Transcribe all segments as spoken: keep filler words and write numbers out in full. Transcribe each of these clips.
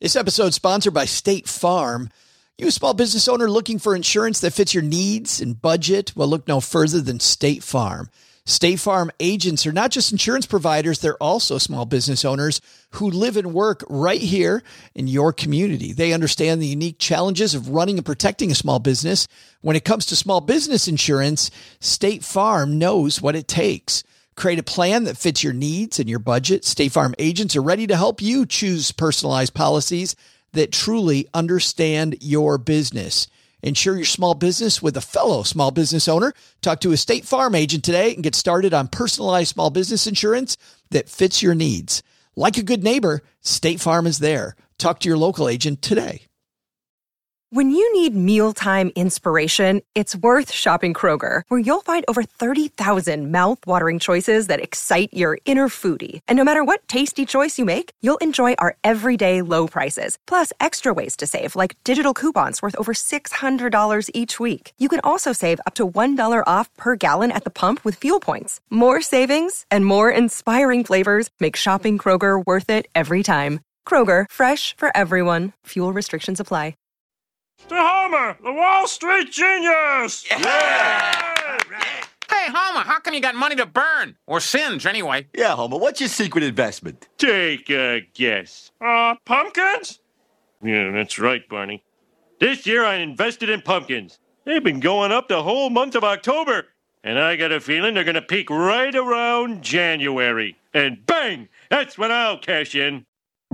This episode is sponsored by State Farm. You a small business owner looking for insurance that fits your needs and budget? Well, look no further than State Farm. State Farm agents are not just insurance providers, they're also small business owners who live and work right here in your community. They understand the unique challenges of running and protecting a small business. When it comes to small business insurance, State Farm knows what it takes. Create a plan that fits your needs and your budget. State Farm agents are ready to help you choose personalized policies that truly understand your business. Insure your small business with a fellow small business owner. Talk to a State Farm agent today and get started on personalized small business insurance that fits your needs. Like a good neighbor, State Farm is there. Talk to your local agent today. When you need mealtime inspiration, it's worth shopping Kroger, where you'll find over thirty thousand mouth-watering choices that excite your inner foodie. And no matter what tasty choice you make, you'll enjoy our everyday low prices, plus extra ways to save, like digital coupons worth over six hundred dollars each week. You can also save up to one dollar off per gallon at the pump with fuel points. More savings and more inspiring flavors make shopping Kroger worth it every time. Kroger, fresh for everyone. Fuel restrictions apply. To Homer, the Wall Street genius! Yeah! Yeah! Right. Hey, Homer, how come you got money to burn? Or singe, anyway. Yeah, Homer, what's your secret investment? Take a guess. Uh, pumpkins? Yeah, that's right, Barney. This year I invested in pumpkins. They've been going up the whole month of October. And I got a feeling they're going to peak right around January. And bang! That's when I'll cash in.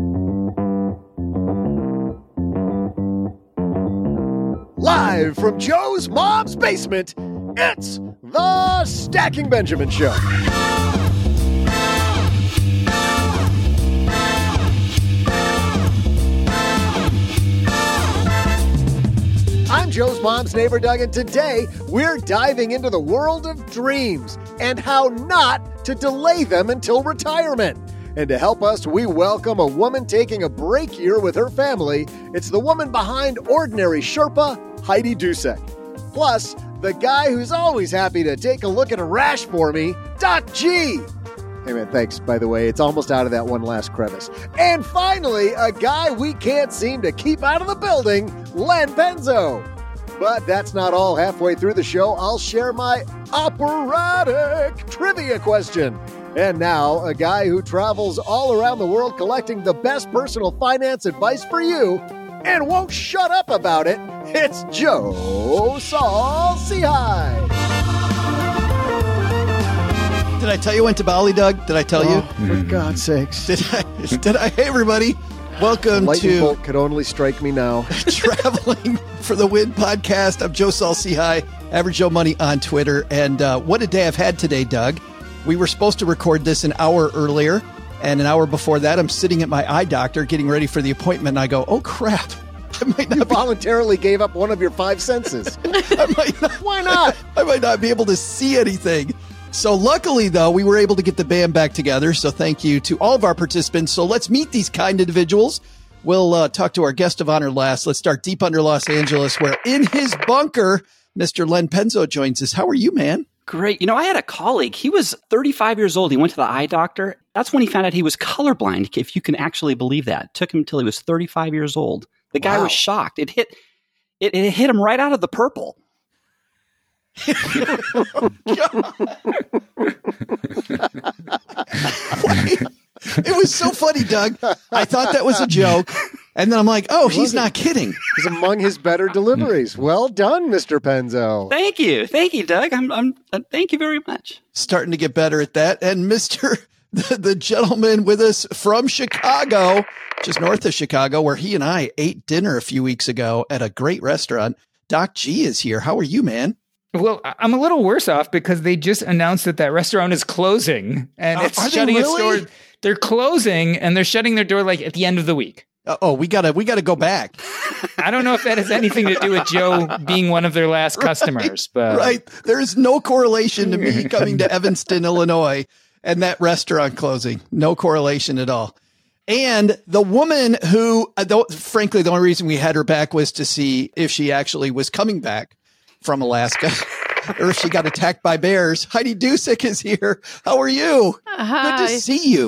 Live from Joe's mom's basement, it's the Stacking Benjamin Show. I'm Joe's mom's neighbor, Doug, and today we're diving into the world of dreams and how not to delay them until retirement. And to help us, we welcome a woman taking a break year with her family. It's the woman behind Ordinary Sherpa, Heidi Dusek. Plus, the guy who's always happy to take a look at a rash for me, Doc G. Hey man, thanks, by the way. It's almost out of that one last crevice. And finally, a guy we can't seem to keep out of the building, Len Penzo. But that's not all. Halfway through the show, I'll share my operatic trivia question. And now, a guy who travels all around the world collecting the best personal finance advice for you and won't shut up about it, it's Joe Saul-Sehy. Did I tell you I went to Bali, Doug? Did I tell oh, you? For God's sakes. Did I? Did I? Hey, everybody. Welcome Lightning to bolt could only strike me now. Traveling for the Win podcast. I'm Joe Saul-Sehy, Average Joe Money on Twitter. And uh, what a day I've had today, Doug. We were supposed to record this an hour earlier, and an hour before that, I'm sitting at my eye doctor getting ready for the appointment, and I go, oh, crap. I might not you be- voluntarily gave up one of your five senses. I might not, Why not? I might not be able to see anything. So luckily, though, we were able to get the band back together, so thank you to all of our participants. So let's meet these kind individuals. We'll uh, talk to our guest of honor last. Let's start deep under Los Angeles, where in his bunker, Mister Len Penzo joins us. How are you, man? Great. You know, I had a colleague. He was thirty-five years old. He went to the eye doctor. That's when he found out he was colorblind, if you can actually believe that. It took him until he was thirty-five years old. The guy Wow. was shocked. It hit it, it hit him right out of the purple. It was so funny, Doug. I thought that was a joke. And then I'm like, oh, he's not kidding. It's among his better deliveries. Well done, Mister Penzo. Thank you. Thank you, Doug. I'm, I'm, uh, thank you very much. Starting to get better at that. And Mister The, the gentleman with us from Chicago, just north of Chicago, where he and I ate dinner a few weeks ago at a great restaurant. Doc G is here. How are you, man? Well, I'm a little worse off because they just announced that that restaurant is closing and Uh, it's are they shutting its really? door. They're closing and they're shutting their door like at the end of the week. Uh, oh, we gotta we gotta go back. I don't know if that has anything to do with Joe being one of their last Right, customers, but right. There is no correlation to me coming to Evanston, Illinois, and that restaurant closing. No correlation at all. And the woman who, uh, though, frankly, the only reason we had her back was to see if she actually was coming back from Alaska or if she got attacked by bears. Heidi Dusek is here. How are you? Hi. Good to see you.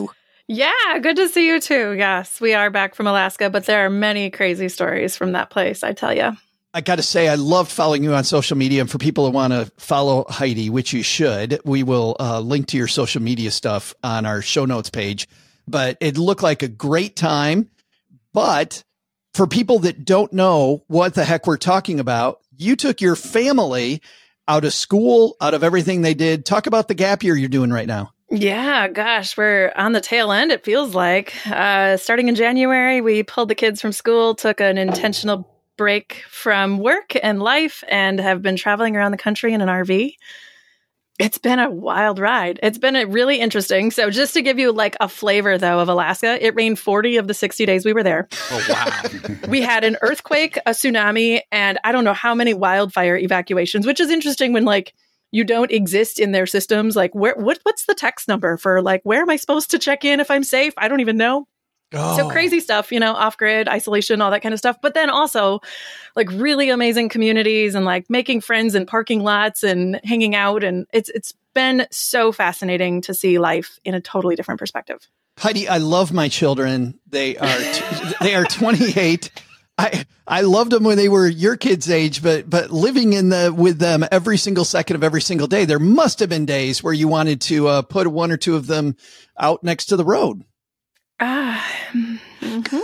Yeah, good to see you too. Yes, we are back from Alaska, but there are many crazy stories from that place, I tell you. I got to say, I loved following you on social media. And for people who want to follow Heidi, which you should, we will uh, link to your social media stuff on our show notes page. But it looked like a great time. But for people that don't know what the heck we're talking about, you took your family out of school, out of everything they did. Talk about the gap year you're doing right now. Yeah, gosh, we're on the tail end, it feels like. Uh, starting in January, we pulled the kids from school, took an intentional break from work and life, and have been traveling around the country in an R V. It's been a wild ride. It's been a really interesting. So just to give you like a flavor, though, of Alaska, it rained forty of the sixty days we were there. Oh, wow. We had an earthquake, a tsunami, and I don't know how many wildfire evacuations, which is interesting when like you don't exist in their systems. Like where, what, what's the text number for like, where am I supposed to check in if I'm safe? I don't even know. Oh. So crazy stuff, you know, off grid, isolation, all that kind of stuff. But then also like really amazing communities and like making friends in parking lots and hanging out. And it's it's been so fascinating to see life in a totally different perspective. Heidi, I love my children. They are t- they are twenty-eight. I I loved them when they were your kids' age, but but living in the with them every single second of every single day, there must have been days where you wanted to uh, put one or two of them out next to the road. Ah, mm-hmm.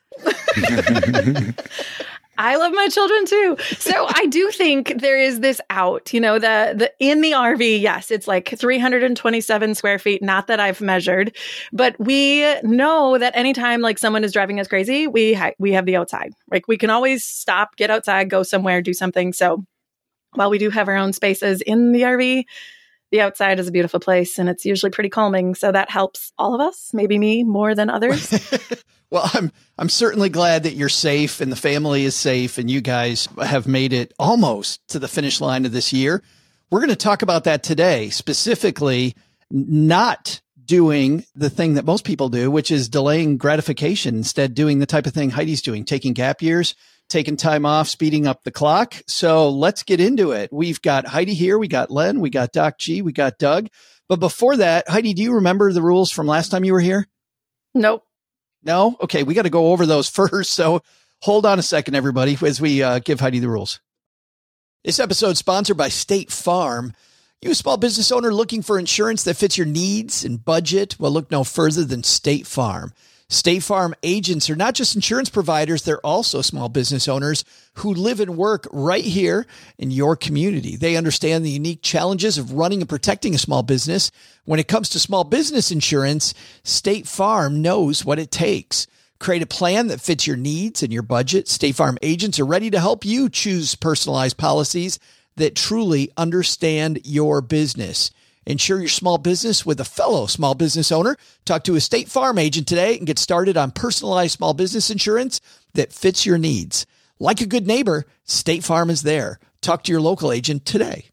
I love my children too. So I do think there is this out, you know, the, the, in the R V, yes, it's like three hundred twenty-seven square feet. Not that I've measured, but we know that anytime like someone is driving us crazy, we, ha- we have the outside. Like we can always stop, get outside, go somewhere, do something. So while we do have our own spaces in the R V, the outside is a beautiful place and it's usually pretty calming. So that helps all of us, maybe me more than others. Well, I'm I'm certainly glad that you're safe and the family is safe and you guys have made it almost to the finish line of this year. We're going to talk about that today, specifically not doing the thing that most people do, which is delaying gratification, instead doing the type of thing Heidi's doing, taking gap years, taking time off, speeding up the clock. So let's get into it. We've got Heidi here. We got Len. We got Doc G. We got Doug. But before that, Heidi, do you remember the rules from last time you were here? Nope. No? Okay. We got to go over those first. So hold on a second, everybody, as we uh, give Heidi the rules. This episode is sponsored by State Farm. You a small business owner looking for insurance that fits your needs and budget? Well, look no further than State Farm. State Farm agents are not just insurance providers, they're also small business owners who live and work right here in your community. They understand the unique challenges of running and protecting a small business. When it comes to small business insurance, State Farm knows what it takes. Create a plan that fits your needs and your budget. State Farm agents are ready to help you choose personalized policies that truly understand your business. Insure your small business with a fellow small business owner. Talk to a State Farm agent today and get started on personalized small business insurance that fits your needs. Like a good neighbor, State Farm is there. Talk to your local agent today.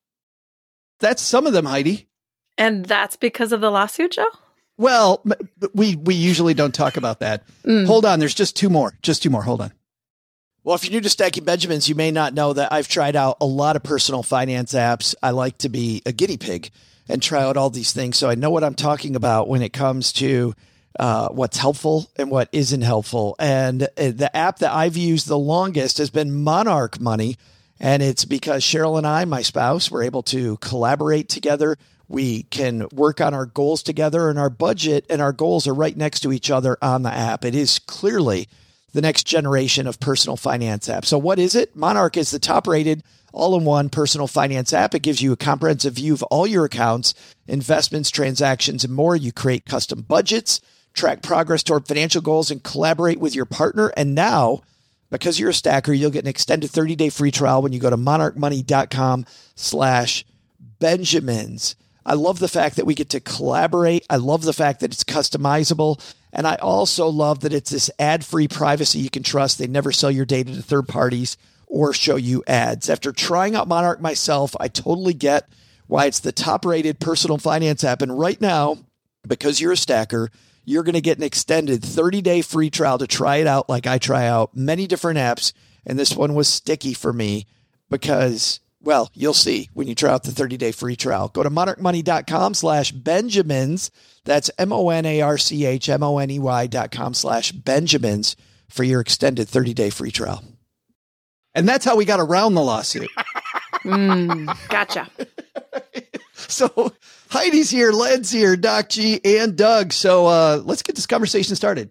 That's some of them, Heidi. And that's because of the lawsuit, Joe? Well, we we usually don't talk about that. Mm. Hold on. There's just two more. Just two more. Hold on. Well, if you're new to Stacking Benjamins, you may not know that I've tried out a lot of personal finance apps. I like to be a guinea pig and try out all these things. So I know what I'm talking about when it comes to uh, what's helpful and what isn't helpful. And the app that I've used the longest has been Monarch Money. And it's because Cheryl and I, my spouse, were able to collaborate together. We can work on our goals together, and our budget and our goals are right next to each other on the app. It is clearly the next generation of personal finance apps. So what is it? Monarch is the top rated all-in-one personal finance app. It gives you a comprehensive view of all your accounts, investments, transactions, and more. You create custom budgets, track progress toward financial goals, and collaborate with your partner. And now, because you're a stacker, you'll get an extended thirty-day free trial when you go to monarchmoney.com slash Benjamins. I love the fact that we get to collaborate. I love the fact that it's customizable. And I also love that it's this ad-free privacy you can trust. They never sell your data to third parties or show you ads. After trying out Monarch myself, I totally get why it's the top-rated personal finance app. And right now, because you're a stacker, you're going to get an extended thirty-day free trial to try it out like I try out many different apps. And this one was sticky for me because Well, you'll see when you try out the thirty-day free trial. Go to monarchmoney.com slash Benjamins. That's M-O-N-A-R-C-H, M-O-N-E-Y dot com slash Benjamins for your extended thirty-day free trial. And that's how we got around the lawsuit. mm, gotcha. So Heidi's here, Len's here, Doc G, and Doug. So uh, let's get this conversation started.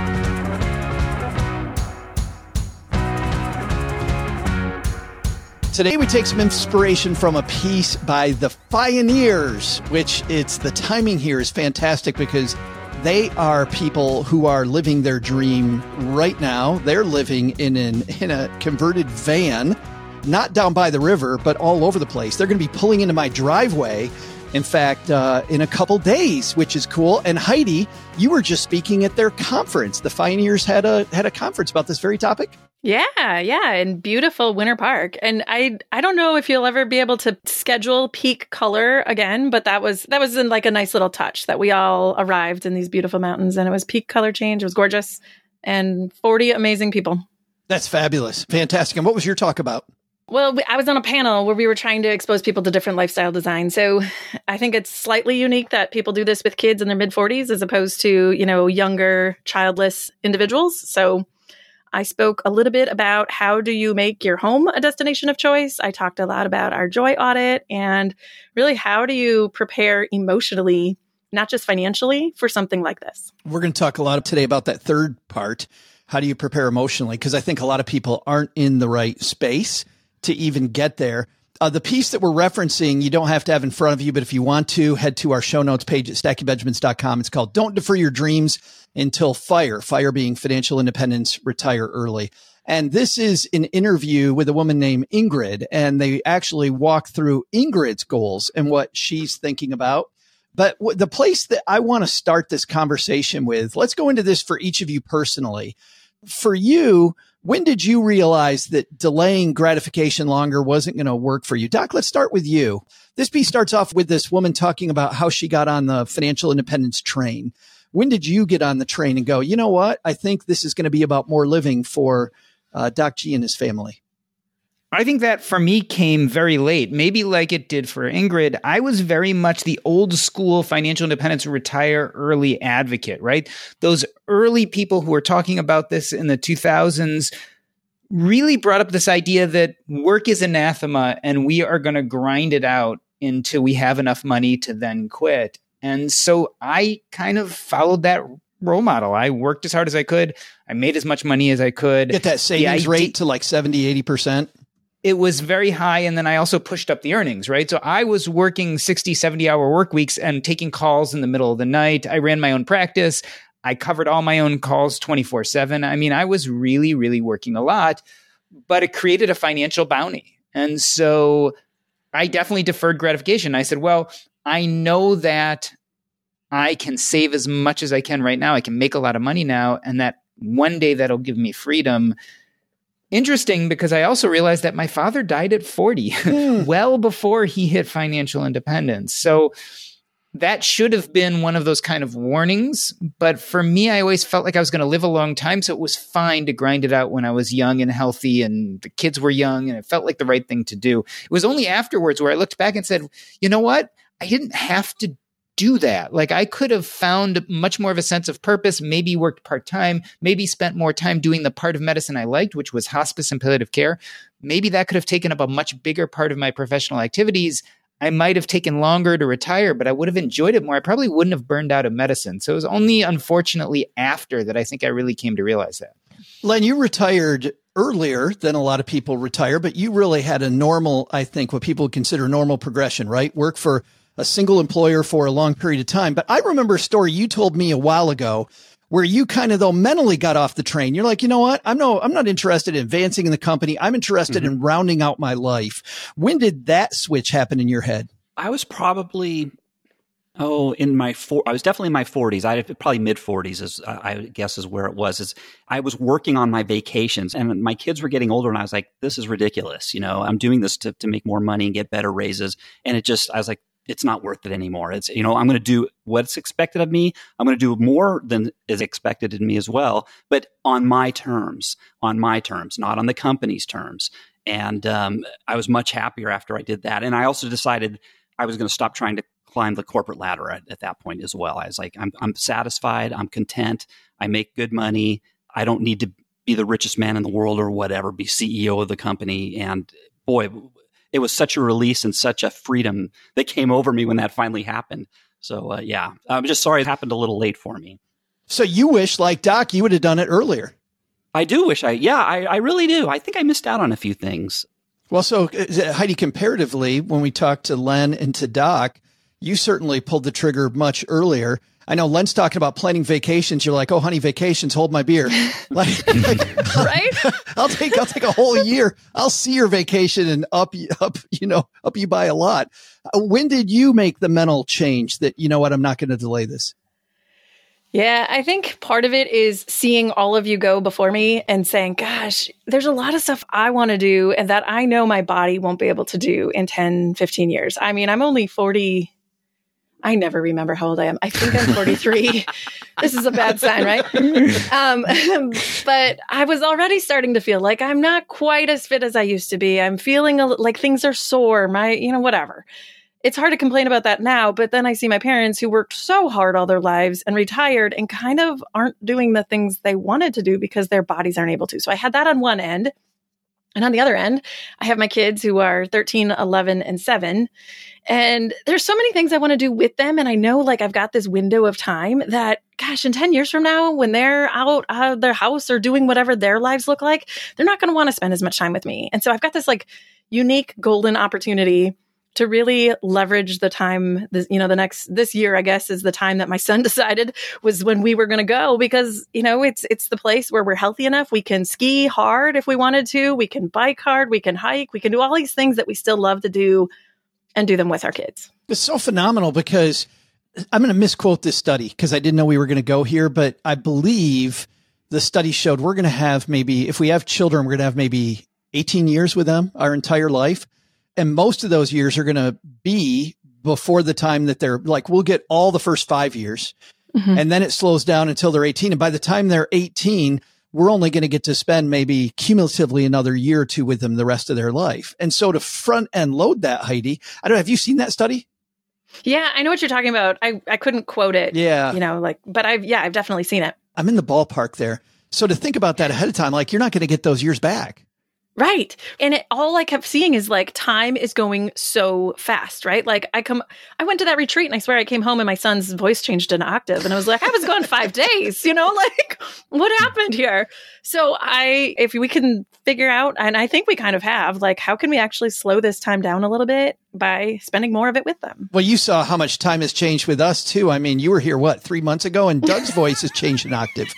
Today we take some inspiration from a piece by the Pioneers, which it's the timing here is fantastic because they are people who are living their dream right now. They're living in an in a converted van, not down by the river, but all over the place. They're going to be pulling into my driveway, in fact, uh, in a couple days, which is cool. And Heidi, you were just speaking at their conference. The Pioneers had a had a conference about this very topic. Yeah, yeah, in beautiful Winter Park. And I I don't know if you'll ever be able to schedule peak color again, but that was that was in like a nice little touch that we all arrived in these beautiful mountains and it was peak color change. It was gorgeous and forty amazing people. That's fabulous. Fantastic. And what was your talk about? Well, I was on a panel where we were trying to expose people to different lifestyle design. So I think it's slightly unique that people do this with kids in their mid forties as opposed to, you know, younger childless individuals. So I spoke a little bit about how do you make your home a destination of choice. I talked a lot about our joy audit and really how do you prepare emotionally, not just financially, for something like this. We're going to talk a lot today about that third part. How do you prepare emotionally? Because I think a lot of people aren't in the right space to even get there. Uh, the piece that we're referencing, you don't have to have in front of you, but if you want to, head to our show notes page at stacky benjamins dot com. It's called Don't Defer Your Dreams Until FIRE, FIRE being financial independence, retire early. And this is an interview with a woman named Ingrid, and they actually walk through Ingrid's goals and what she's thinking about. But w- the place that I want to start this conversation with, let's go into this for each of you personally. For you, when did you realize that delaying gratification longer wasn't going to work for you? Doc, let's start with you. This piece starts off with this woman talking about how she got on the financial independence train. When did you get on the train and go, you know what? I think this is going to be about more living for uh, Doc G and his family. I think that for me came very late, maybe like it did for Ingrid. I was very much the old school financial independence, retire early advocate, right? Those early people who were talking about this in the two thousands really brought up this idea that work is anathema and we are going to grind it out until we have enough money to then quit. And so I kind of followed that role model. I worked as hard as I could. I made as much money as I could. Get that savings rate to like seventy, eighty percent. It was very high. And then I also pushed up the earnings, right? So I was working sixty, seventy hour work weeks and taking calls in the middle of the night. I ran my own practice. I covered all my own calls twenty-four seven. I mean, I was really, really working a lot, but it created a financial bounty. And so I definitely deferred gratification. I said, well, I know that I can save as much as I can right now. I can make a lot of money now. And that one day that'll give me freedom. Interesting, because I also realized that my father died at forty, mm. well before he hit financial independence. So that should have been one of those kind of warnings. But for me, I always felt like I was going to live a long time. So it was fine to grind it out when I was young and healthy and the kids were young and it felt like the right thing to do. It was only afterwards where I looked back and said, you know what? I didn't have to do that. Like I could have found much more of a sense of purpose, maybe worked part-time, maybe spent more time doing the part of medicine I liked, which was hospice and palliative care. Maybe that could have taken up a much bigger part of my professional activities. I might have taken longer to retire, but I would have enjoyed it more. I probably wouldn't have burned out of medicine. So it was only unfortunately after that I think I really came to realize that. Len, you retired earlier than a lot of people retire, but you really had a normal, I think, what people would consider normal progression, right? Work for a single employer for a long period of time. But I remember a story you told me a while ago where you kind of though mentally got off the train. You're like, you know what? I'm no, I'm not interested in advancing in the company. I'm interested mm-hmm. in rounding out my life. When did that switch happen in your head? I was probably, oh, in my four, I was definitely in my forties. I probably mid forties is, uh, I guess is where it was. Is I was working on my vacations and my kids were getting older and I was like, this is ridiculous. You know, I'm doing this to, to make more money and get better raises. And it just, I was like, it's not worth it anymore. It's, you know, I'm going to do what's expected of me. I'm going to do more than is expected of me as well, but on my terms, on my terms, not on the company's terms. And um, I was much happier after I did that. And I also decided I was going to stop trying to climb the corporate ladder at, at that point as well. I was like, I'm, I'm satisfied. I'm content. I make good money. I don't need to be the richest man in the world or whatever, be C E O of the company. And boy, it was such a release and such a freedom that came over me when that finally happened. So uh, yeah, I'm just sorry it happened a little late for me. So you wish, like Doc, you would have done it earlier. I do wish I, yeah, I, I really do. I think I missed out on a few things. Well, so uh, Heidi, comparatively, when we talked to Len and to Doc, you certainly pulled the trigger much earlier. I know Len's talking about planning vacations. You're like, oh, honey, vacations, hold my beer. Like, like right? I'll take, I'll take a whole year. I'll see your vacation and up, up, you know, up you by a lot. Uh, when did you make the mental change that, you know what, I'm not going to delay this? Yeah, I think part of it is seeing all of you go before me and saying, gosh, there's a lot of stuff I want to do and that I know my body won't be able to do in ten, fifteen years. I mean, I'm only forty. I never remember how old I am. I think I'm forty-three. This is a bad sign, right? Um, but I was already starting to feel like I'm not quite as fit as I used to be. I'm feeling a, like things are sore, my, you know, whatever. It's hard to complain about that now, but then I see my parents who worked so hard all their lives and retired and kind of aren't doing the things they wanted to do because their bodies aren't able to. So I had that on one end. And on the other end, I have my kids who are thirteen, eleven, and seven. And there's so many things I want to do with them. And I know like I've got this window of time that, gosh, in ten years from now, when they're out of their house or doing whatever their lives look like, they're not going to want to spend as much time with me. And so I've got this like unique golden opportunity to really leverage the time, this, you know, the next, this year, I guess, is the time that my son decided was when we were going to go because, you know, it's, it's the place where we're healthy enough. We can ski hard if we wanted to. We can bike hard. We can hike. We can do all these things that we still love to do and do them with our kids. It's so phenomenal because I'm going to misquote this study because I didn't know we were going to go here, but I believe the study showed we're going to have maybe, if we have children, we're going to have maybe eighteen years with them our entire life. And most of those years are going to be before the time that they're like, we'll get all the first five years mm-hmm. and then it slows down until they're eighteen. And by the time they're eighteen, we're only going to get to spend maybe cumulatively another year or two with them the rest of their life. And so to front end load that, Heidi, I don't know, have you seen that study? Yeah, I know what you're talking about. I, I couldn't quote it. Yeah. You know, like, but I've, yeah, I've definitely seen it. I'm in the ballpark there. So to think about that ahead of time, like you're not going to get those years back. Right. And it, all I kept seeing is like time is going so fast, right? Like I come, I went to that retreat and I swear I came home and my son's voice changed an octave and I was like, I was gone five days, you know, like what happened here? So I, if we can figure out, and I think we kind of have, like, how can we actually slow this time down a little bit by spending more of it with them? Well, you saw how much time has changed with us too. I mean, you were here, what, three months ago and Doug's voice has changed an octave.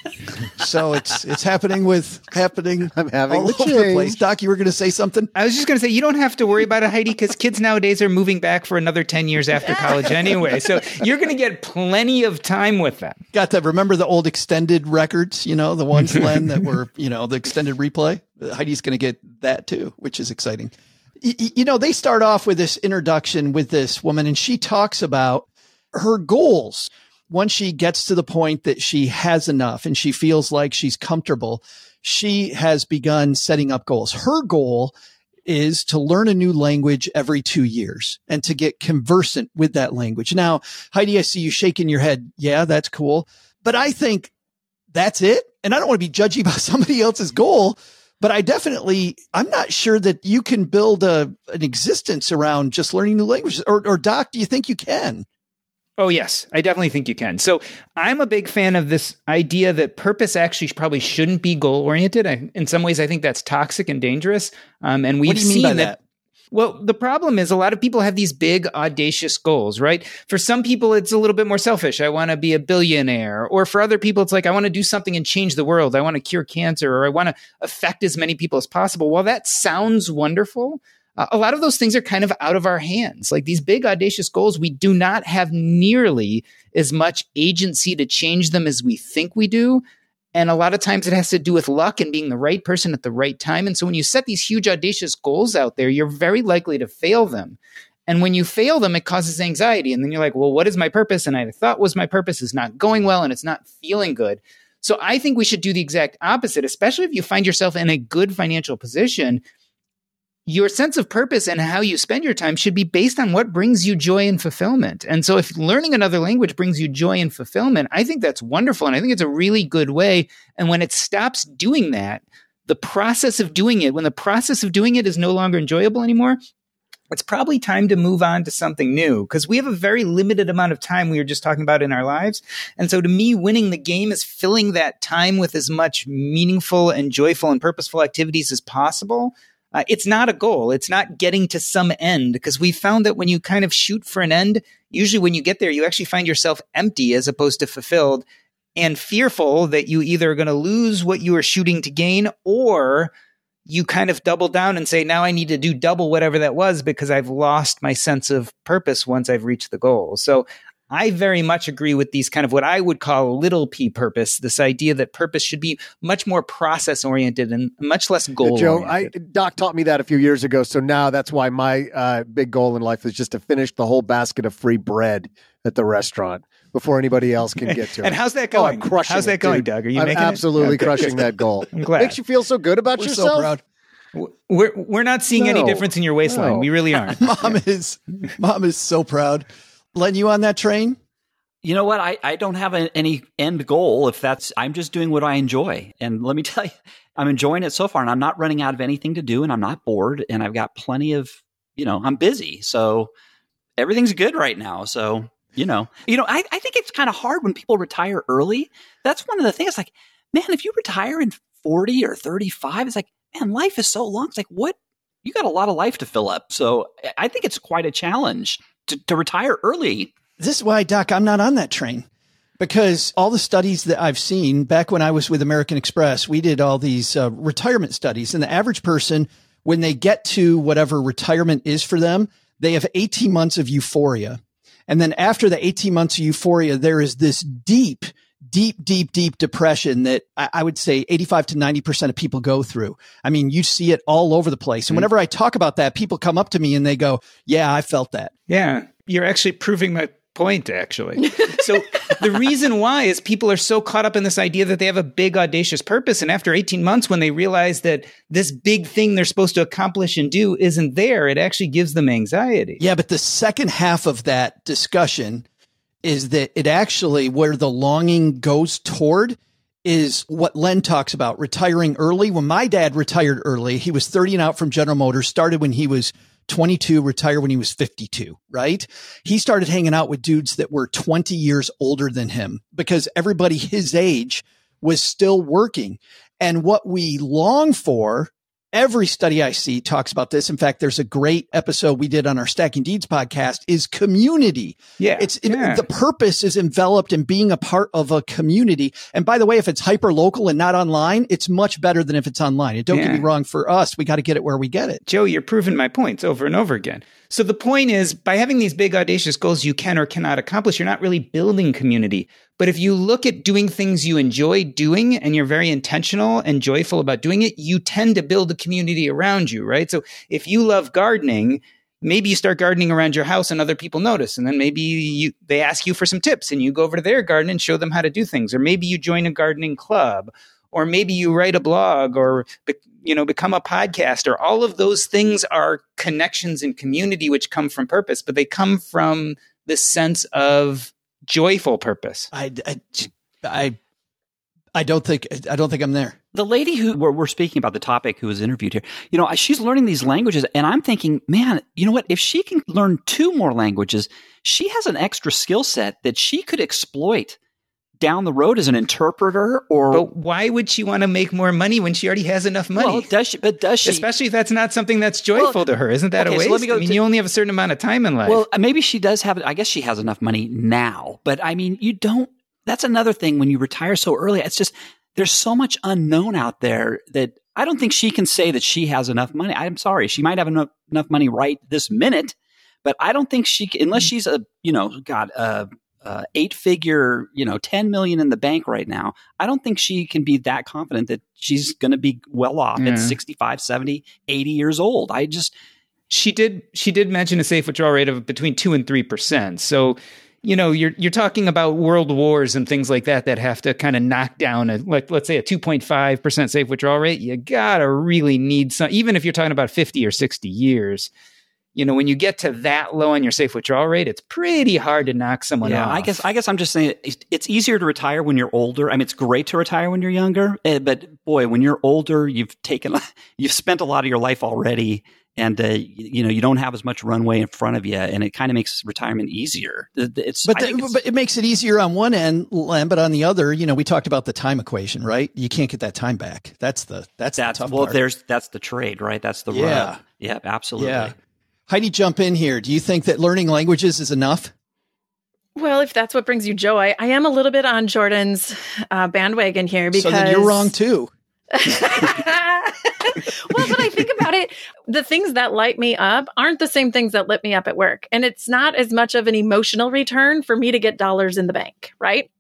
So it's, it's happening with happening. I'm having all the over change. the place. Doc, you were going to say something? I was just going to say, you don't have to worry about it, Heidi, because kids nowadays are moving back for another ten years after college anyway. So you're going to get plenty of time with them. Got to remember the old extended records, you know, the ones, Len, that were, you know, the extended replay. Heidi's going to get that too, which is exciting. Y- you know, they start off with this introduction with this woman and she talks about her goals. Once she gets to the point that she has enough and she feels like she's comfortable, she has begun setting up goals. Her goal is to learn a new language every two years and to get conversant with that language. Now, Heidi, I see you shaking your head. Yeah, that's cool. But I think that's it. And I don't want to be judgy about somebody else's goal, but I definitely, I'm not sure that you can build a, an existence around just learning new languages. Or, or Doc, do you think you can? Oh, yes, I definitely think you can. So I'm a big fan of this idea that purpose actually probably shouldn't be goal-oriented. I, in some ways, I think that's toxic and dangerous. Um, and we've what do you mean seen by that, that? Well, the problem is a lot of people have these big, audacious goals, right? For some people, it's a little bit more selfish. I want to be a billionaire. Or for other people, it's like, I want to do something and change the world. I want to cure cancer, or I want to affect as many people as possible. While that sounds wonderful, Uh, a lot of those things are kind of out of our hands. Like these big, audacious goals, we do not have nearly as much agency to change them as we think we do. And a lot of times it has to do with luck and being the right person at the right time. And so when you set these huge, audacious goals out there, you're very likely to fail them. And when you fail them, it causes anxiety. And then you're like, well, what is my purpose? And I thought was my purpose is not going well and it's not feeling good. So I think we should do the exact opposite, especially if you find yourself in a good financial position. your sense of purpose and how you spend your time should be based on what brings you joy and fulfillment. And so if learning another language brings you joy and fulfillment, I think that's wonderful. And I think it's a really good way. And when it stops doing that, the process of doing it, when the process of doing it is no longer enjoyable anymore, it's probably time to move on to something new, because we have a very limited amount of time we were just talking about in our lives. And so to me, winning the game is filling that time with as much meaningful and joyful and purposeful activities as possible. Uh, it's not a goal. It's not getting to some end, because we found that when you kind of shoot for an end, usually when you get there, you actually find yourself empty as opposed to fulfilled and fearful that you either are going to lose what you are shooting to gain, or you kind of double down and say, now I need to do double whatever that was because I've lost my sense of purpose once I've reached the goal. So I very much agree with these kind of what I would call little p purpose, this idea that purpose should be much more process oriented and much less goal Joe, oriented. I, Doc taught me that a few years ago. So now that's why my uh, big goal in life is just to finish the whole basket of free bread at the restaurant before anybody else can get to it. And how's that Oh, going? I'm crushing How's that it, going, dude. Doug? Are you I'm making absolutely it? Okay, crushing good. that goal. I'm glad. Makes you feel so good about We're yourself? so proud. We're we're not seeing any No. difference in your waistline. No. We really aren't. Mom is mom is so proud. Len, you on that train? You know what? I, I don't have a, any end goal. If that's, I'm just doing what I enjoy. And let me tell you, I'm enjoying it so far, and I'm not running out of anything to do, and I'm not bored, and I've got plenty of, you know, I'm busy. So everything's good right now. So, you know, you know, I, I think it's kind of hard when people retire early. That's one of the things, like, man, if you retire in forty or thirty-five, it's like, man, life is so long. It's like, what? You got a lot of life to fill up. So I think it's quite a challenge to, to retire early. This is why, Doc, I'm not on that train, because all the studies that I've seen back when I was with American Express, we did all these uh, retirement studies, and the average person, when they get to whatever retirement is for them, they have eighteen months of euphoria. And then after the eighteen months of euphoria, there is this deep, deep, deep, deep depression that I, I would say eighty-five to ninety percent of people go through. I mean, you see it all over the place. And whenever I talk about that, people come up to me and they go, yeah, I felt that. Yeah, you're actually proving my point, actually. So the reason why is people are so caught up in this idea that they have a big, audacious purpose. And after eighteen months, when they realize that this big thing they're supposed to accomplish and do isn't there, it actually gives them anxiety. Yeah, but the second half of that discussion is that it actually, where the longing goes toward, is what Len talks about, retiring early. When my dad retired early, he was thirty and out from General Motors, started when he was twenty-two, retired when he was fifty-two, right? He started hanging out with dudes that were twenty years older than him because everybody his age was still working. And what we long for, every study I see talks about this. In fact, there's a great episode we did on our Stacking Deeds podcast, is community. Yeah. It's it, yeah. the purpose is enveloped in being a part of a community. And by the way, if it's hyper local and not online, it's much better than if it's online. And don't Yeah. get me wrong, for us, we got to get it where we get it. Joe, you're proving my points over and over again. So the point is, by having these big, audacious goals you can or cannot accomplish, you're not really building community. But if you look at doing things you enjoy doing and you're very intentional and joyful about doing it, you tend to build a community around you, right? So if you love gardening, maybe you start gardening around your house and other people notice. And then maybe you, they ask you for some tips and you go over to their garden and show them how to do things. Or maybe you join a gardening club. Or maybe you write a blog or, you know, become a podcaster. All of those things are connections and community, which come from purpose, but they come from this sense of joyful purpose. I, I, I, I don't think, I don't think I'm there. The lady who we're, we're speaking about, the topic who was interviewed here, you know, she's learning these languages, and I'm thinking, man, you know what? If she can learn two more languages, she has an extra skill set that she could exploit down the road as an interpreter. Or but why would she want to make more money when she already has enough money? Well, does she? But does she? Especially if that's not something that's joyful well, to her. Isn't that okay, a waste? So let me go I mean, to, you only have a certain amount of time in life. Well, maybe she does have. I guess she has enough money now. But I mean, you don't. That's another thing when you retire so early. It's just there's so much unknown out there that I don't think she can say that she has enough money. I'm sorry, she might have enough, enough money right this minute, but I don't think she, unless she's a, you know, got a. Uh, eight figure, you know, ten million in the bank right now. I don't think she can be that confident that she's going to be well off yeah. at sixty-five, seventy, eighty years old. I just, she did, she did mention a safe withdrawal rate of between two and three percent. So you know, you're you're talking about world wars and things like that that have to kind of knock down a, like, let's say a two point five percent safe withdrawal rate. You gotta really need some, even if you're talking about fifty or sixty years. You know, when you get to that low on your safe withdrawal rate, it's pretty hard to knock someone yeah, off. I guess I guess I'm just saying it's, it's easier to retire when you're older. I mean, it's great to retire when you're younger, uh, but boy, when you're older, you've taken you've spent a lot of your life already. And, uh, you know, you don't have as much runway in front of you, and it kind of makes retirement easier. It's, but, the, it's, but it makes it easier on one end, Len, but on the other, you know, we talked about the time equation, right? You can't get that time back. That's the, that's, that's the tough well, part. there's, that's the trade, right? That's the yeah. rub. Yeah, absolutely. Yeah. Heidi, jump in here. Do you think that learning languages is enough? Well, if that's what brings you joy, I am a little bit on Jordan's uh, bandwagon here because so then you're wrong too. Well, but I think about it, the things that light me up aren't the same things that lit me up at work. And it's not as much of an emotional return for me to get dollars in the bank, right?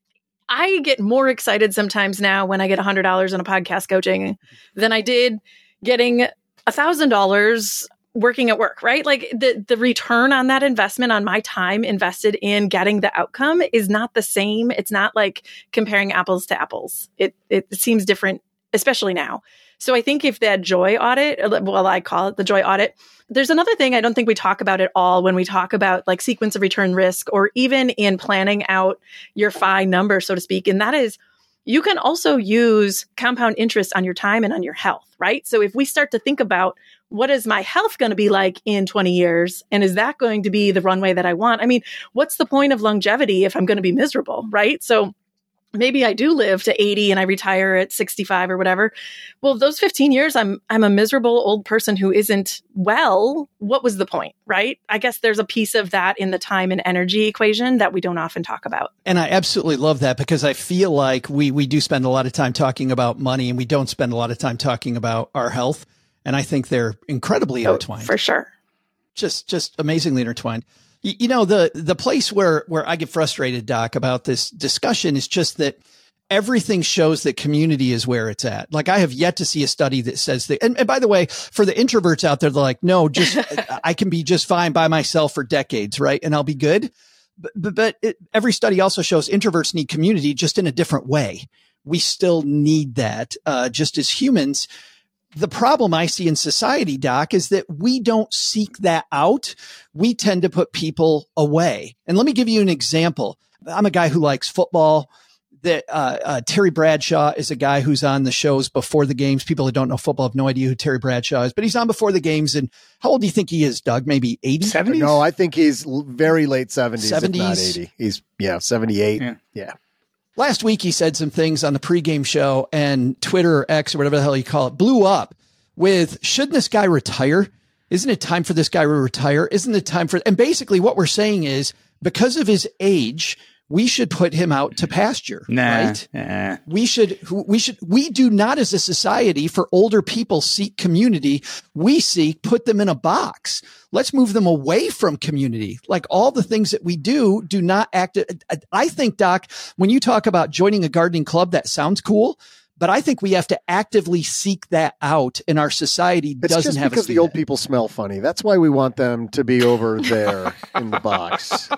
I get more excited sometimes now when I get one hundred dollars in a podcast coaching than I did getting one thousand dollars working at work, right? Like the, the return on that investment, on my time invested in getting the outcome, is not the same. It's not like comparing apples to apples. It, it seems different, especially now. So I think if that joy audit, well, I call it the joy audit, there's another thing I don't think we talk about at all when we talk about like sequence of return risk, or even in planning out your F I number, so to speak. And that is, you can also use compound interest on your time and on your health, right? So if we start to think about, what is my health going to be like in twenty years? And is that going to be the runway that I want? I mean, what's the point of longevity if I'm going to be miserable, right? So maybe I do live to eighty and I retire at sixty-five or whatever. Well, those fifteen years, I'm I'm a miserable old person who isn't well. What was the point, right? I guess there's a piece of that in the time and energy equation that we don't often talk about. And I absolutely love that, because I feel like we we do spend a lot of time talking about money, and we don't spend a lot of time talking about our health. And I think they're incredibly intertwined. Oh, for sure. Just just amazingly intertwined. You, you know, the the place where where I get frustrated, Doc, about this discussion is just that everything shows that community is where it's at. Like, I have yet to see a study that says that. And, and by the way, for the introverts out there, they're like, no, just I can be just fine by myself for decades, right? And I'll be good. But, but, but it, every study also shows introverts need community, just in a different way. We still need that, uh, just as humans. The problem I see in society, Doc, is that we don't seek that out. We tend to put people away. And let me give you an example. I'm a guy who likes football. That uh, uh, Terry Bradshaw is a guy who's on the shows before the games. People who don't know football have no idea who Terry Bradshaw is, but he's on before the games. And how old do you think he is, Doug? Maybe eighty? seventies? No, I think he's very late seventies, seventies? If not eighty. He's, yeah, seventy-eight. Yeah. yeah. Last week, he said some things on the pregame show, and Twitter or X or whatever the hell you call it blew up with, shouldn't this guy retire? Isn't it time for this guy to retire? Isn't it time for, and basically what we're saying is, because of his age, we should put him out to pasture, nah, right? Nah. We should, we should, we do not as a society for older people seek community. We seek, put them in a box. Let's move them away from community. Like, all the things that we do, do not act. I think, Doc, when you talk about joining a gardening club, that sounds cool, but I think we have to actively seek that out, and our society It's doesn't just have because us do the old that. people smell funny. That's why we want them to be over there in the box.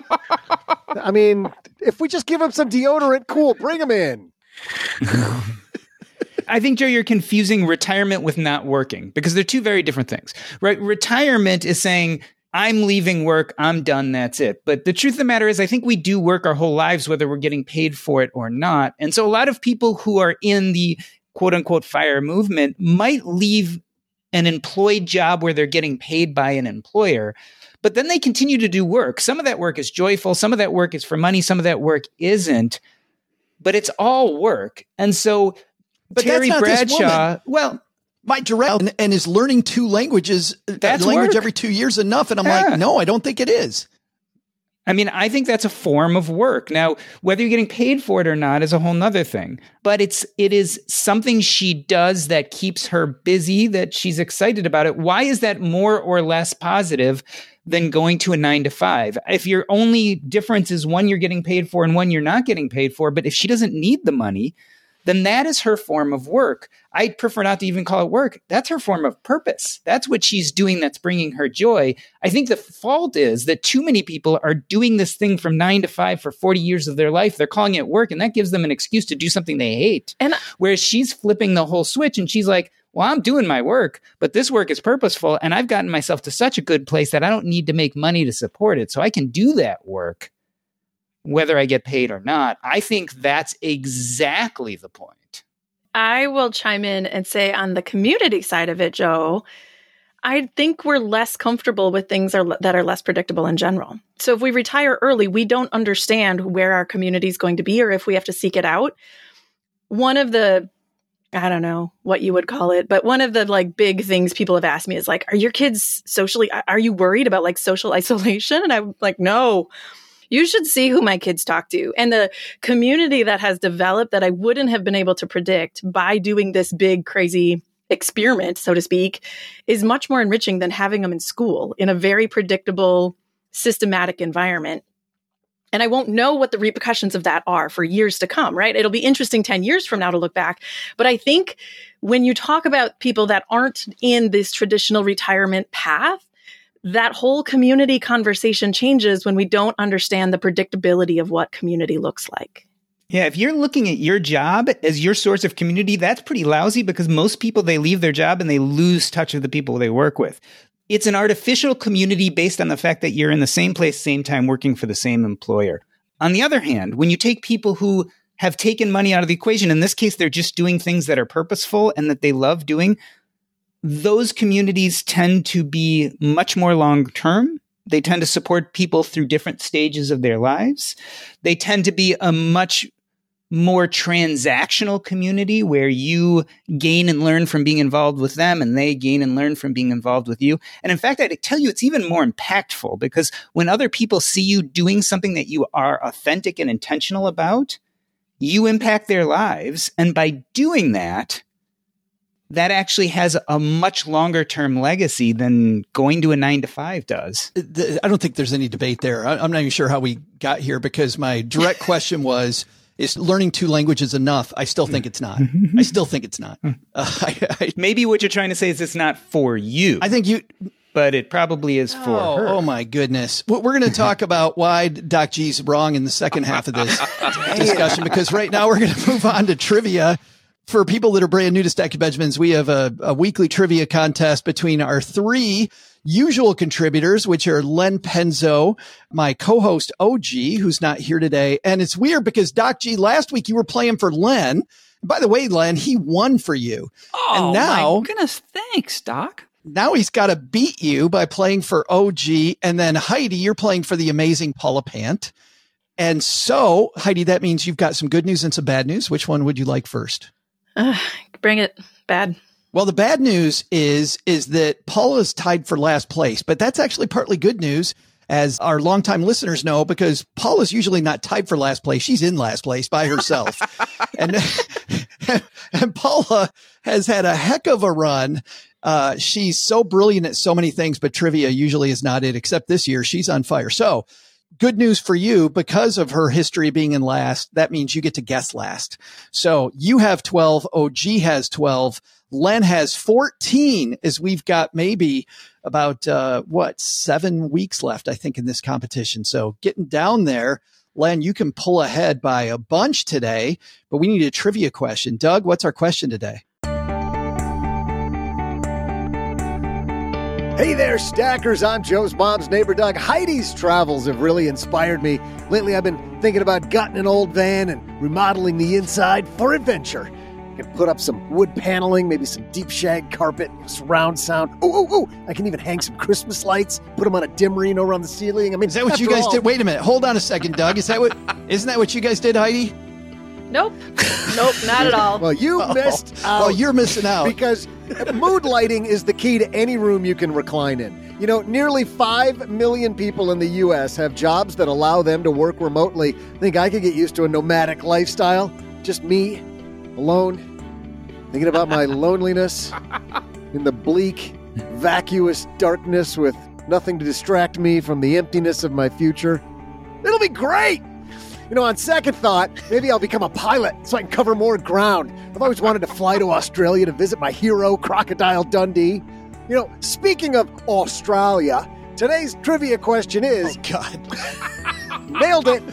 I mean, if we just give them some deodorant, cool, bring them in. I think, Joe, you're confusing retirement with not working, because they're two very different things, right? Retirement is saying, I'm leaving work, I'm done, that's it. But the truth of the matter is, I think we do work our whole lives, whether we're getting paid for it or not. And so a lot of people who are in the quote unquote FIRE movement might leave an employed job where they're getting paid by an employer, but then they continue to do work. Some of that work is joyful. Some of that work is for money. Some of that work isn't, but it's all work. And so But Terry that's not this Bradshaw, woman. well, My direct and, and is learning two languages, That's uh, language work. every two years enough. And I'm Yeah. like, no, I don't think it is. I mean, I think that's a form of work. Now, whether you're getting paid for it or not is a whole nother thing. But it's it is something she does that keeps her busy, that she's excited about it. Why is that more or less positive than going to a nine to five? If your only difference is one you're getting paid for and one you're not getting paid for, but if she doesn't need the money, then that is her form of work. I'd prefer not to even call it work. That's her form of purpose. That's what she's doing that's bringing her joy. I think the fault is that too many people are doing this thing from nine to five for forty years of their life. They're calling it work, and that gives them an excuse to do something they hate. And whereas she's flipping the whole switch, and she's like, well, I'm doing my work, but this work is purposeful, and I've gotten myself to such a good place that I don't need to make money to support it. So I can do that work whether I get paid or not. I think that's exactly the point. I will chime in and say on the community side of it, Joe, I think we're less comfortable with things are, that are less predictable in general. So if we retire early, we don't understand where our community is going to be or if we have to seek it out. One of the, I don't know what you would call it, but one of the like big things people have asked me is like, are your kids socially, are you worried about like social isolation? And I'm like, no. You should see who my kids talk to. And the community that has developed that I wouldn't have been able to predict by doing this big, crazy experiment, so to speak, is much more enriching than having them in school in a very predictable, systematic environment. And I won't know what the repercussions of that are for years to come, right? It'll be interesting ten years from now to look back. But I think when you talk about people that aren't in this traditional retirement path, that whole community conversation changes when we don't understand the predictability of what community looks like. Yeah, if you're looking at your job as your source of community, that's pretty lousy because most people, they leave their job and they lose touch with the people they work with. It's an artificial community based on the fact that you're in the same place, same time, working for the same employer. On the other hand, when you take people who have taken money out of the equation, in this case, they're just doing things that are purposeful and that they love doing, those communities tend to be much more long-term. They tend to support people through different stages of their lives. They tend to be a much more transactional community where you gain and learn from being involved with them and they gain and learn from being involved with you. And in fact, I'd tell you it's even more impactful because when other people see you doing something that you are authentic and intentional about, you impact their lives. And by doing that, that actually has a much longer term legacy than going to a nine to five does. I don't think there's any debate there. I'm not even sure how we got here because my direct question was, is learning two languages enough? I still think it's not. I still think it's not. Uh, I, I, Maybe what you're trying to say is it's not for you. I think you... But it probably is for oh, her. Oh, my goodness. We're going to talk about why Doc G's wrong in the second half of this discussion because right now we're going to move on to trivia. For people that are brand new to Stacking Benjamins, we have a, a weekly trivia contest between our three usual contributors, which are Len Penzo, my co-host O G, who's not here today. And it's weird because Doc G, last week you were playing for Len. By the way, Len, he won for you. Oh, and now, my goodness. Thanks, Doc. Now he's got to beat you by playing for O G. And then Heidi, you're playing for the amazing Paula Pant. And so, Heidi, that means you've got some good news and some bad news. Which one would you like first? Uh, bring it. Bad. Well, the bad news is, is that Paula's tied for last place, but that's actually partly good news, as our longtime listeners know, because Paula's usually not tied for last place. She's in last place by herself. and, and Paula has had a heck of a run. Uh, she's so brilliant at so many things, but trivia usually is not it, except this year she's on fire. So good news for you, because of her history being in last, that means you get to guess last. So you have twelve, O G has twelve, Len has fourteen, as we've got maybe about, uh, what, seven weeks left, I think, in this competition. So getting down there, Len, you can pull ahead by a bunch today, but we need a trivia question. Doug, what's our question today? Hey there, Stackers. I'm Joe's mom's neighbor, Doug. Heidi's travels have really inspired me. Lately, I've been thinking about gutting an old van and remodeling the inside for adventure. I can put up some wood paneling, maybe some deep shag carpet, surround sound. Oh, oh, oh! I can even hang some Christmas lights, put them on a dim ring over on the ceiling. I mean, is that what you guys all- did? Wait a minute. Hold on a second, Doug. Is that what? Isn't that what you guys did, Heidi? Nope. Nope, not at all. Well, you oh, missed out. Well, you're missing out. Because mood lighting is the key to any room you can recline in. You know, nearly five million people in the U S have jobs that allow them to work remotely. Think I could get used to a nomadic lifestyle? Just me, alone, thinking about my loneliness in the bleak, vacuous darkness with nothing to distract me from the emptiness of my future. It'll be great! You know, on second thought, maybe I'll become a pilot so I can cover more ground. I've always wanted to fly to Australia to visit my hero, Crocodile Dundee. You know, speaking of Australia, today's trivia question is... Oh, God. Nailed it.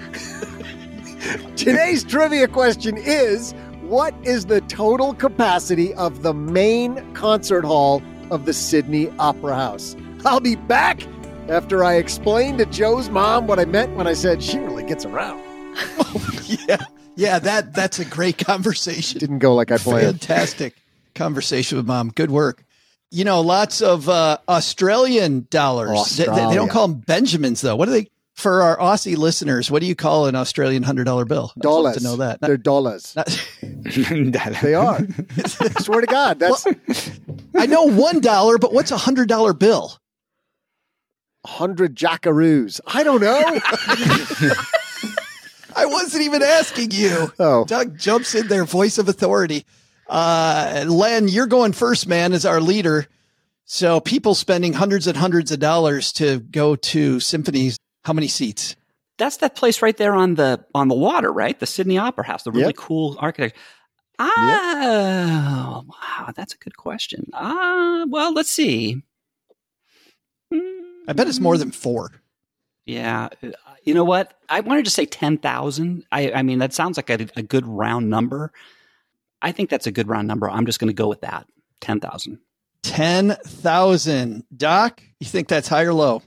Today's trivia question is, what is the total capacity of the main concert hall of the Sydney Opera House? I'll be back after I explain to Joe's mom what I meant when I said she really gets around. yeah, yeah, that that's a great conversation. Didn't go like I planned. Fantastic conversation with mom. Good work. You know, lots of uh, Australian dollars. They, they don't call them Benjamins, though. What do they, for our Aussie listeners, what do you call an Australian one hundred dollar bill? I'd love Dollars. to know that. They're dollars. Not, they are. I swear to God. That's. Well, I know one dollar, but what's a one hundred dollar bill? one hundred jackaroos. I don't know. I wasn't even asking you. Oh. Doug jumps in there, voice of authority. Uh, Len, you're going first, man, as our leader. So people spending hundreds and hundreds of dollars to go to symphonies. How many seats? That's that place right there on the on the water, right? The Sydney Opera House, the really Yep. cool architecture. Ah, yep. Wow, that's a good question. Ah, uh, well, let's see. I bet it's more than four. Yeah. You know what? I wanted to say ten thousand. I, I mean, that sounds like a, a good round number. I think that's a good round number. I'm just going to go with that. ten thousand. ten thousand. Doc, you think that's high or low?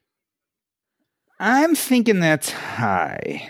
I'm thinking that's high.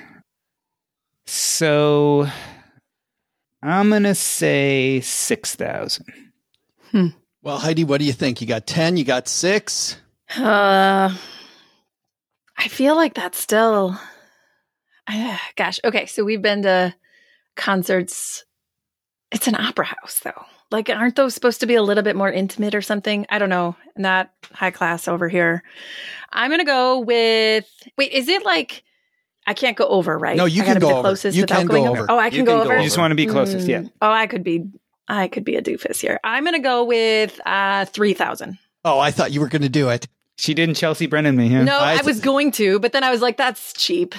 So I'm going to say six thousand. Hmm. Well, Heidi, what do you think? You got ten, you got six? Uh, I feel like that's still, uh, gosh. Okay. So we've been to concerts. It's an opera house though. Like, aren't those supposed to be a little bit more intimate or something? I don't know. Not high class over here. I'm going to go with, wait, is it like, I can't go over, right? No, you I can gotta go be the over. closest You without can going go over. over. Oh, I can You go can go over. over. You just want to be closest, Mm. yeah. Oh, I could be, I could be a doofus here. I'm going to go with uh, three thousand. Oh, I thought you were going to do it. She didn't Chelsea Brennan me, huh? No, I I, th- was going to, but then I was like, that's cheap.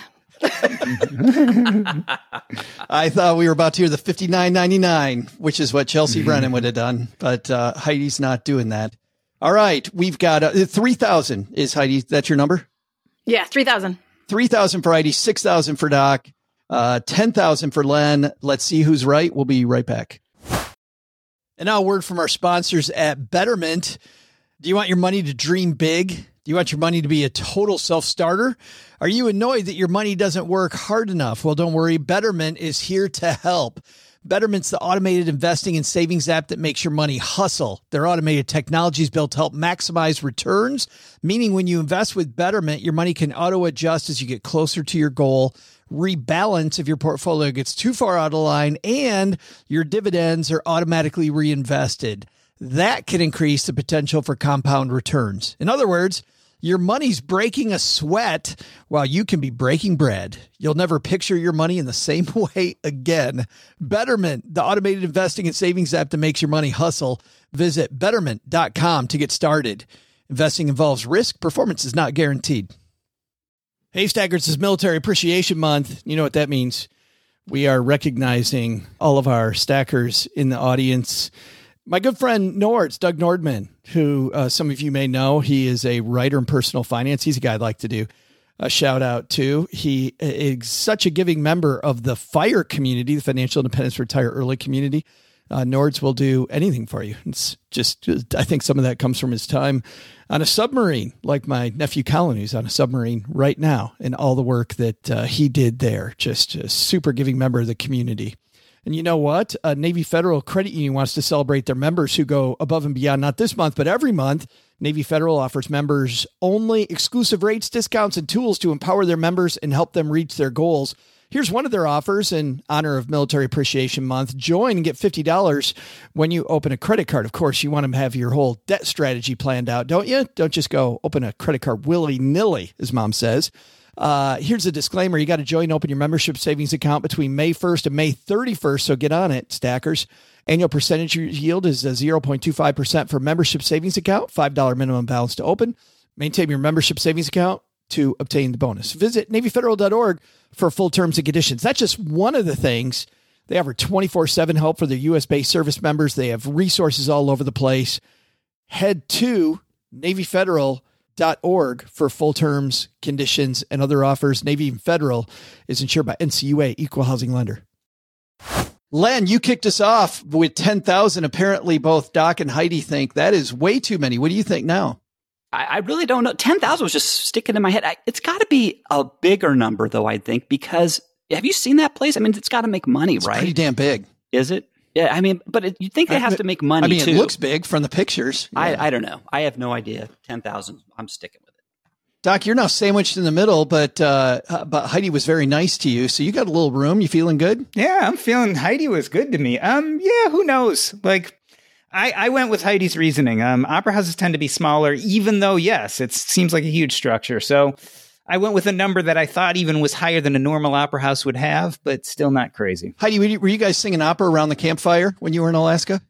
I thought we were about to hear the fifty-nine ninety-nine, which is what Chelsea Brennan would have done, but uh, Heidi's not doing that. All right, we've got uh, three thousand is Heidi. That's your number? Yeah, three thousand. three thousand for Heidi, six thousand for Doc, uh, ten thousand for Len. Let's see who's right. We'll be right back. And now a word from our sponsors at Betterment. Do you want your money to dream big? Do you want your money to be a total self-starter? Are you annoyed that your money doesn't work hard enough? Well, don't worry. Betterment is here to help. Betterment's the automated investing and savings app that makes your money hustle. Their automated technology is built to help maximize returns, meaning when you invest with Betterment, your money can auto-adjust as you get closer to your goal, rebalance if your portfolio gets too far out of line, and your dividends are automatically reinvested. That can increase the potential for compound returns. In other words, your money's breaking a sweat while you can be breaking bread. You'll never picture your money in the same way again. Betterment, the automated investing and savings app that makes your money hustle. Visit betterment dot com to get started. Investing involves risk. Performance is not guaranteed. Hey, Stackers, is Military Appreciation Month. You know what that means. We are recognizing all of our stackers in the audience. My good friend Nords, Doug Nordman, who uh, some of you may know, he is a writer in personal finance. He's a guy I'd like to do a shout out to. He is such a giving member of the FIRE community, the Financial Independence Retire Early community. Uh, Nords will do anything for you. It's just, I think some of that comes from his time on a submarine, like my nephew Colin, who's on a submarine right now, and all the work that uh, he did there. Just a super giving member of the community. And you know what? A Navy Federal Credit Union wants to celebrate their members who go above and beyond, not this month, but every month. Navy Federal offers members only exclusive rates, discounts, and tools to empower their members and help them reach their goals. Here's one of their offers in honor of Military Appreciation Month. Join and get fifty dollars when you open a credit card. Of course, you want to have your whole debt strategy planned out, don't you? Don't just go open a credit card willy-nilly, as Mom says. Uh, here's a disclaimer. You got to join and open your membership savings account between May first and May thirty-first. So get on it, stackers. Annual percentage yield is zero point two five percent for membership savings account. five dollars minimum balance to open. Maintain your membership savings account. to obtain the bonus. Visit Navy Federal dot org for full terms and conditions. That's just one of the things. They offer twenty-four seven help for their U S-based service members. They have resources all over the place. Head to Navy Federal dot org for full terms, conditions, and other offers. Navy Federal is insured by N C U A, Equal Housing Lender. Len, you kicked us off with ten thousand. Apparently, both Doc and Heidi think that is way too many. What do you think now? I, I really don't know. ten thousand was just sticking in my head. I, it's got to be a bigger number, though, I think, because have you seen that place? I mean, it's got to make money, It's right? pretty damn big. Is it? Yeah, I mean, but it, you'd think they have to make money, I mean, too. it looks big from the pictures. Yeah. I, I don't know. I have no idea. ten thousand. I'm sticking with it. Doc, you're now sandwiched in the middle, but uh, but Heidi was very nice to you, so you got a little room. You feeling good? Yeah, I'm feeling Heidi was good to me. Um, yeah, who knows? Like, I, I went with Heidi's reasoning. Um, opera houses tend to be smaller, even though, yes, it seems like a huge structure. So I went with a number that I thought even was higher than a normal opera house would have, but still not crazy. Heidi, were you, were you guys singing opera around the campfire when you were in Alaska?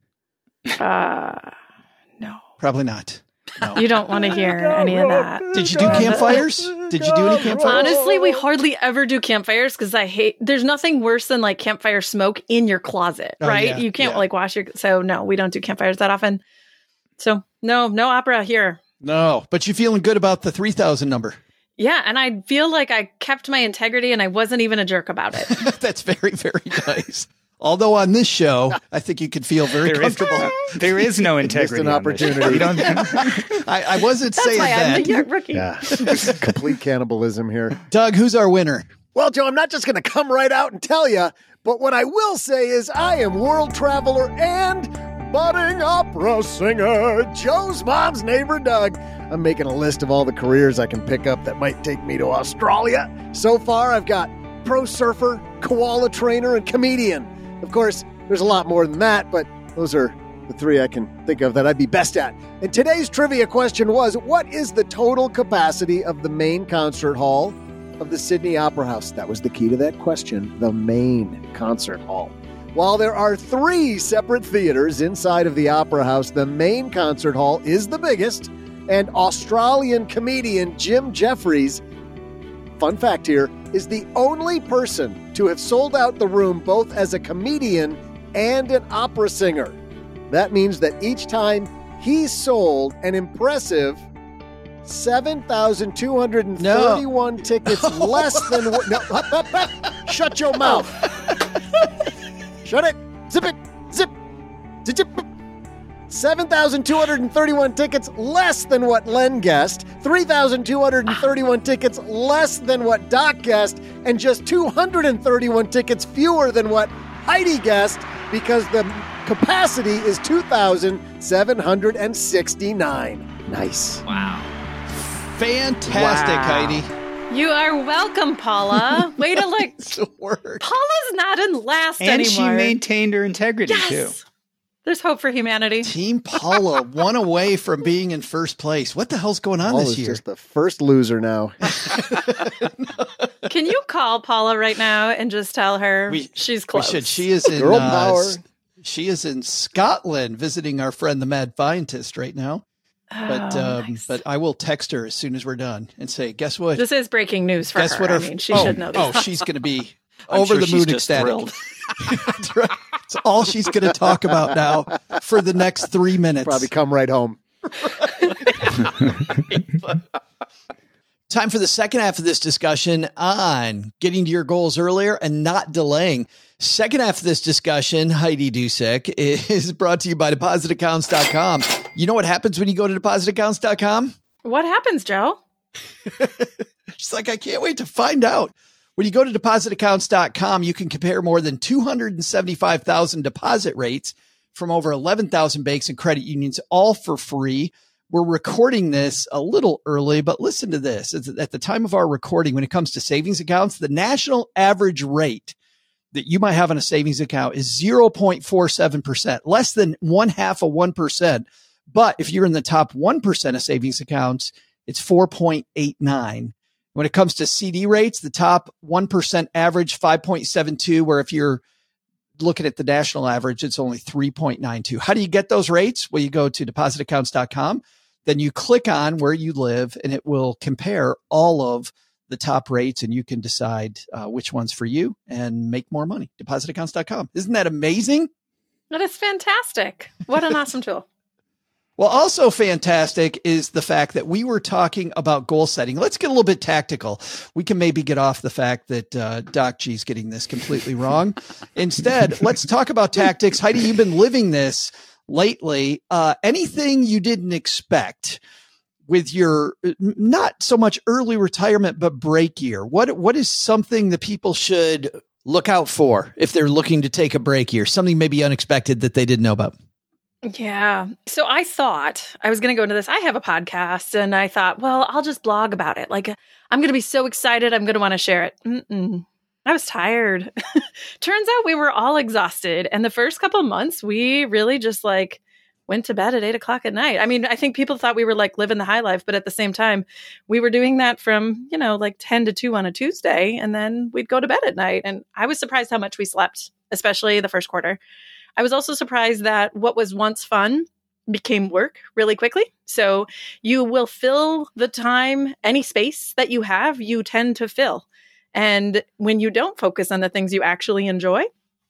Uh, no. Probably not. No. You don't want to hear any of that. Did you do campfires? Did you do any campfires? Honestly, we hardly ever do campfires because I hate, there's nothing worse than like campfire smoke in your closet, Oh, right? yeah, you can't yeah. like wash your, so no, we don't do campfires that often. So no, no opera here. No, but you feeling good about the three thousand number? Yeah. And I feel like I kept my integrity and I wasn't even a jerk about it. That's very, very nice. Although on this show, I think you could feel very There is, comfortable. there is no integrity. an on this show. opportunity. We don't, I, I wasn't That's saying why I'm that. the young rookie. Yeah, complete cannibalism here. Doug, who's our winner? Well, Joe, I'm not just going to come right out and tell you, but what I will say is I am world traveler and budding opera singer, Joe's mom's neighbor, Doug. I'm making a list of all the careers I can pick up that might take me to Australia. So far, I've got pro surfer, koala trainer, and comedian. Of course, there's a lot more than that, but those are the three I can think of that I'd be best at. And today's trivia question was, what is the total capacity of the main concert hall of the Sydney Opera House? That was the key to that question, the main concert hall. While there are three separate theaters inside of the Opera House, the main concert hall is the biggest, and Australian comedian Jim Jeffries, fun fact here, is the only person to have sold out the room both as a comedian and an opera singer. That means that each time he sold an impressive seven thousand two hundred thirty-one no. tickets less than... No, up, up, up. Shut your mouth. Shut it. Zip it. Zip. Zip. zip. seven thousand two hundred thirty-one tickets less than what Len guessed, three thousand two hundred thirty-one tickets less than what Doc guessed, and just two hundred thirty-one tickets fewer than what Heidi guessed, because the capacity is two thousand seven hundred sixty-nine. Nice. Wow. Fantastic, Wow. Heidi. You are welcome, Paula. Way to like, It's a word. Paula's not in last and anymore. she maintained her integrity, yes. too. There's hope for humanity. Team Paula, one away from being in first place. What the hell's going on Paula's this year? just the first loser now. Can you call Paula right now and just tell her We- she's We close? should. She is in Girl uh, power. S- She is in Scotland visiting our friend the Mad Scientist right now. But Oh, um, nice. but I will text her as soon as we're done and say, guess what? This is breaking news for guess her. what? I Her, mean, she oh, should know this. Oh, she's going to be I'm over sure the she's moon just ecstatic. thrilled. That's right. It's all she's going to talk about now for the next three minutes. Probably come right home. Time for the second half of this discussion on getting to your goals earlier and not delaying. Second half of this discussion, Heidi Dusek, is brought to you by deposit accounts dot com. You know what happens when you go to deposit accounts dot com? What happens, Joe? She's like, I can't wait to find out. When you go to deposit accounts dot com, you can compare more than two hundred seventy-five thousand deposit rates from over eleven thousand banks and credit unions, all for free. We're recording this a little early, but listen to this. At the time of our recording, when it comes to savings accounts, the national average rate that you might have on a savings account is zero point four seven percent, less than one half of one percent. But if you're in the top one percent of savings accounts, it's four point eight nine. When it comes to C D rates, the top one percent average five point seven two, where if you're looking at the national average, it's only three point nine two. How do you get those rates? Well, you go to deposit accounts dot com. then you click on where you live and it will compare all of the top rates and you can decide uh, which one's for you and make more money. deposit accounts dot com. Isn't that amazing? That is fantastic. What an awesome tool. Well, also fantastic is the fact that we were talking about goal setting. Let's get a little bit tactical. We can maybe get off the fact that uh, Doc G's getting this completely wrong. Instead, let's talk about tactics. Heidi, you've been living this lately. Uh, anything you didn't expect with your, not so much early retirement, but break year? What What is something that people should look out for if they're looking to take a break year? Something maybe unexpected that they didn't know about? Yeah. So I thought I was going to go into this. I have a podcast and I thought, well, I'll just blog about it. Like, I'm going to be so excited. I'm going to want to share it. Mm-mm. I was tired. Turns out we were all exhausted. And the first couple of months, we really just like went to bed at eight o'clock at night. I mean, I think people thought we were like living the high life, but at the same time, we were doing that from, you know, like ten to two on a Tuesday. And then we'd go to bed at night. And I was surprised how much we slept, especially the first quarter. I was also surprised that what was once fun became work really quickly. So you will fill the time, any space that you have, you tend to fill. And when you don't focus on the things you actually enjoy,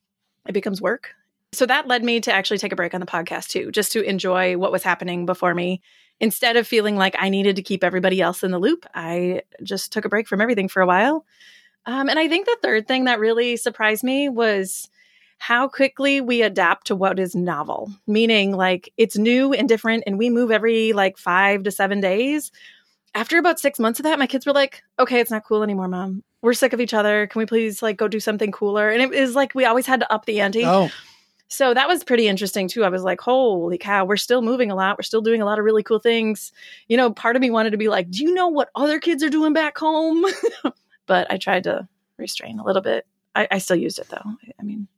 it becomes work. So that led me to actually take a break on the podcast too, just to enjoy what was happening before me. Instead of feeling like I needed to keep everybody else in the loop, I just took a break from everything for a while. Um, and I think the third thing that really surprised me was how quickly we adapt to what is novel, meaning like it's new and different and we move every like five to seven days. After about six months of that, my kids were like, okay, it's not cool anymore, Mom. We're sick of each other. Can we please like go do something cooler? And it was like we always had to up the ante. Oh. So that was pretty interesting too. I was like, holy cow, we're still moving a lot. We're still doing a lot of really cool things. You know, part of me wanted to be like, do you know what other kids are doing back home? But I tried to restrain a little bit. I, I still used it though. I mean,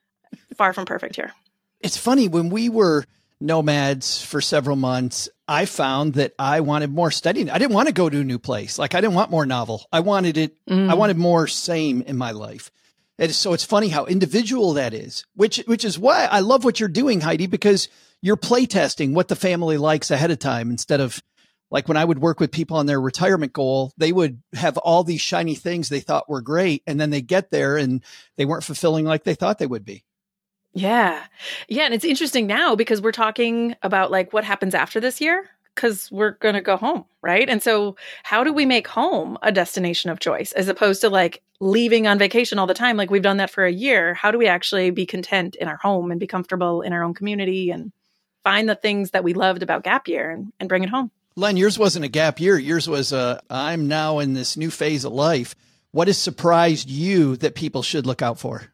far from perfect here. It's funny, when we were nomads for several months, I found that I wanted more studying. I didn't want to go to a new place. Like I didn't want more novel. I wanted it. Mm. I wanted more same in my life. And so it's funny how individual that is, which, which is why I love what you're doing, Heidi, because you're play testing what the family likes ahead of time, instead of like when I would work with people on their retirement goal, they would have all these shiny things they thought were great. And then they get there and they weren't fulfilling like they thought they would be. Yeah. Yeah. And it's interesting now because we're talking about like what happens after this year, because we're going to go home. Right. And so how do we make home a destination of choice as opposed to like leaving on vacation all the time? Like we've done that for a year. How do we actually be content in our home and be comfortable in our own community and find the things that we loved about gap year and, and bring it home? Len, yours wasn't a gap year. Yours was a, I'm now in this new phase of life. What has surprised you that people should look out for?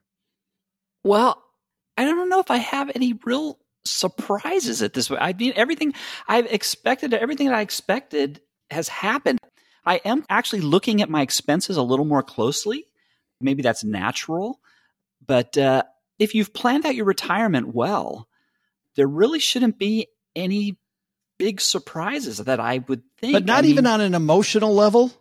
Well, I don't know if I have any real surprises at this way. I mean, everything I've expected, everything that I expected has happened. I am actually looking at my expenses a little more closely. Maybe that's natural. But uh, if you've planned out your retirement well, there really shouldn't be any big surprises that I would think. But not I mean, even on an emotional level?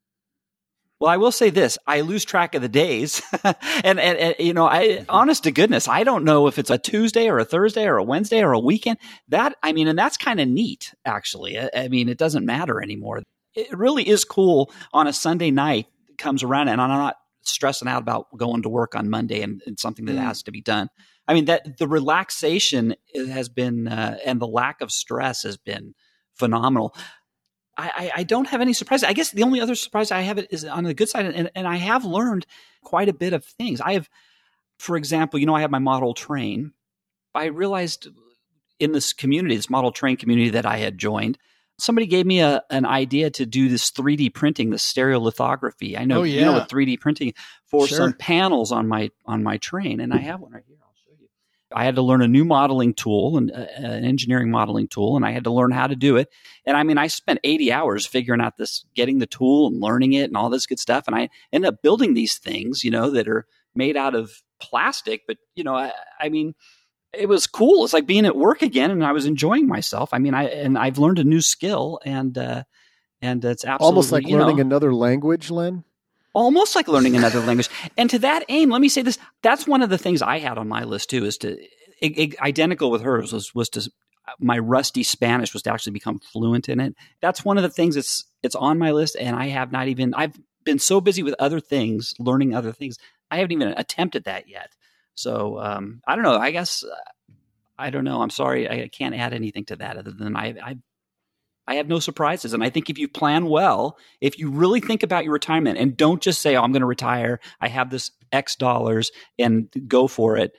Well, I will say this. I lose track of the days. and, and, and, you know, I, honest to goodness, I don't know if it's a Tuesday or a Thursday or a Wednesday or a weekend. That, I mean, and that's kind of neat, actually. I, I mean, it doesn't matter anymore. It really is cool on a Sunday night comes around and I'm not stressing out about going to work on Monday and, and something that mm. has to be done. I mean, that the relaxation has been, uh, and the lack of stress has been phenomenal. I, I don't have any surprises. I guess the only other surprise I have is on the good side, and, and I have learned quite a bit of things. I have, for example, you know, I have my model train. I realized in this community, this model train community that I had joined, somebody gave me a an idea to do this three D printing, this stereolithography. I know, oh, yeah. you know, what three D printing for sure. some panels on my on my train, and I have one right here. I had to learn a new modeling tool, and uh, an engineering modeling tool, and I had to learn how to do it. And I mean, I spent eighty hours figuring out this, getting the tool and learning it and all this good stuff. And I ended up building these things, you know, that are made out of plastic. But, you know, I, I mean, it was cool. It's like being at work again, and I was enjoying myself. I mean, I and I've learned a new skill, and uh, and it's absolutely almost like you learning know, another language, Len. Almost like learning another language. And to that aim, let me say this, that's one of the things I had on my list too, is to, I- I- identical with hers was, was to, my rusty Spanish was to actually become fluent in it. That's one of the things that's it's on my list, and I have not even. I've been so busy with other things, learning other things. I haven't even attempted that yet. So um, I don't know. I guess uh, I don't know. I'm sorry. I can't add anything to that other than I, I I have no surprises. And I think if you plan well, if you really think about your retirement and don't just say, oh, I'm going to retire, I have this X dollars and go for it.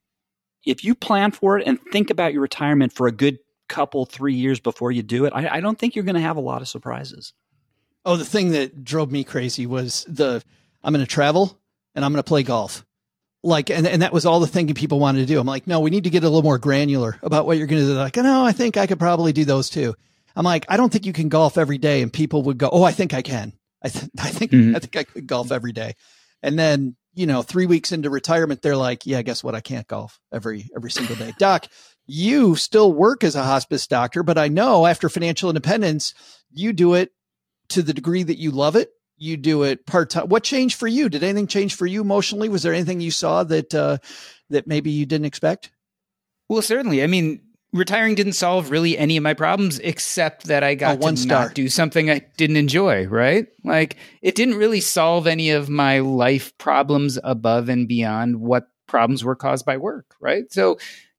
If you plan for it and think about your retirement for a good couple, three years before you do it, I, I don't think you're going to have a lot of surprises. Oh, the thing that drove me crazy was the, I'm going to travel and I'm going to play golf. Like, and, and that was all the thinking people wanted to do. I'm like, no, we need to get a little more granular about what you're going to do. They're like, no, I think I could probably do those too. I'm like, I don't think you can golf every day. And people would go, oh, I think I can. I, th- I think, mm-hmm. I think I could golf every day. And then, you know, three weeks into retirement, they're like, yeah, guess what? I can't golf every, every single day. Doc, you still work as a hospice doctor, but I know after financial independence, you do it to the degree that you love it. You do it part-time. What changed for you? Did anything change for you emotionally? Was there anything you saw that, uh, that maybe you didn't expect? Well, certainly. I mean, retiring didn't solve really any of my problems, except that I got oh, one to star. not do something I didn't enjoy, right? Like, it didn't really solve any of my life problems above and beyond what problems were caused by work, right? So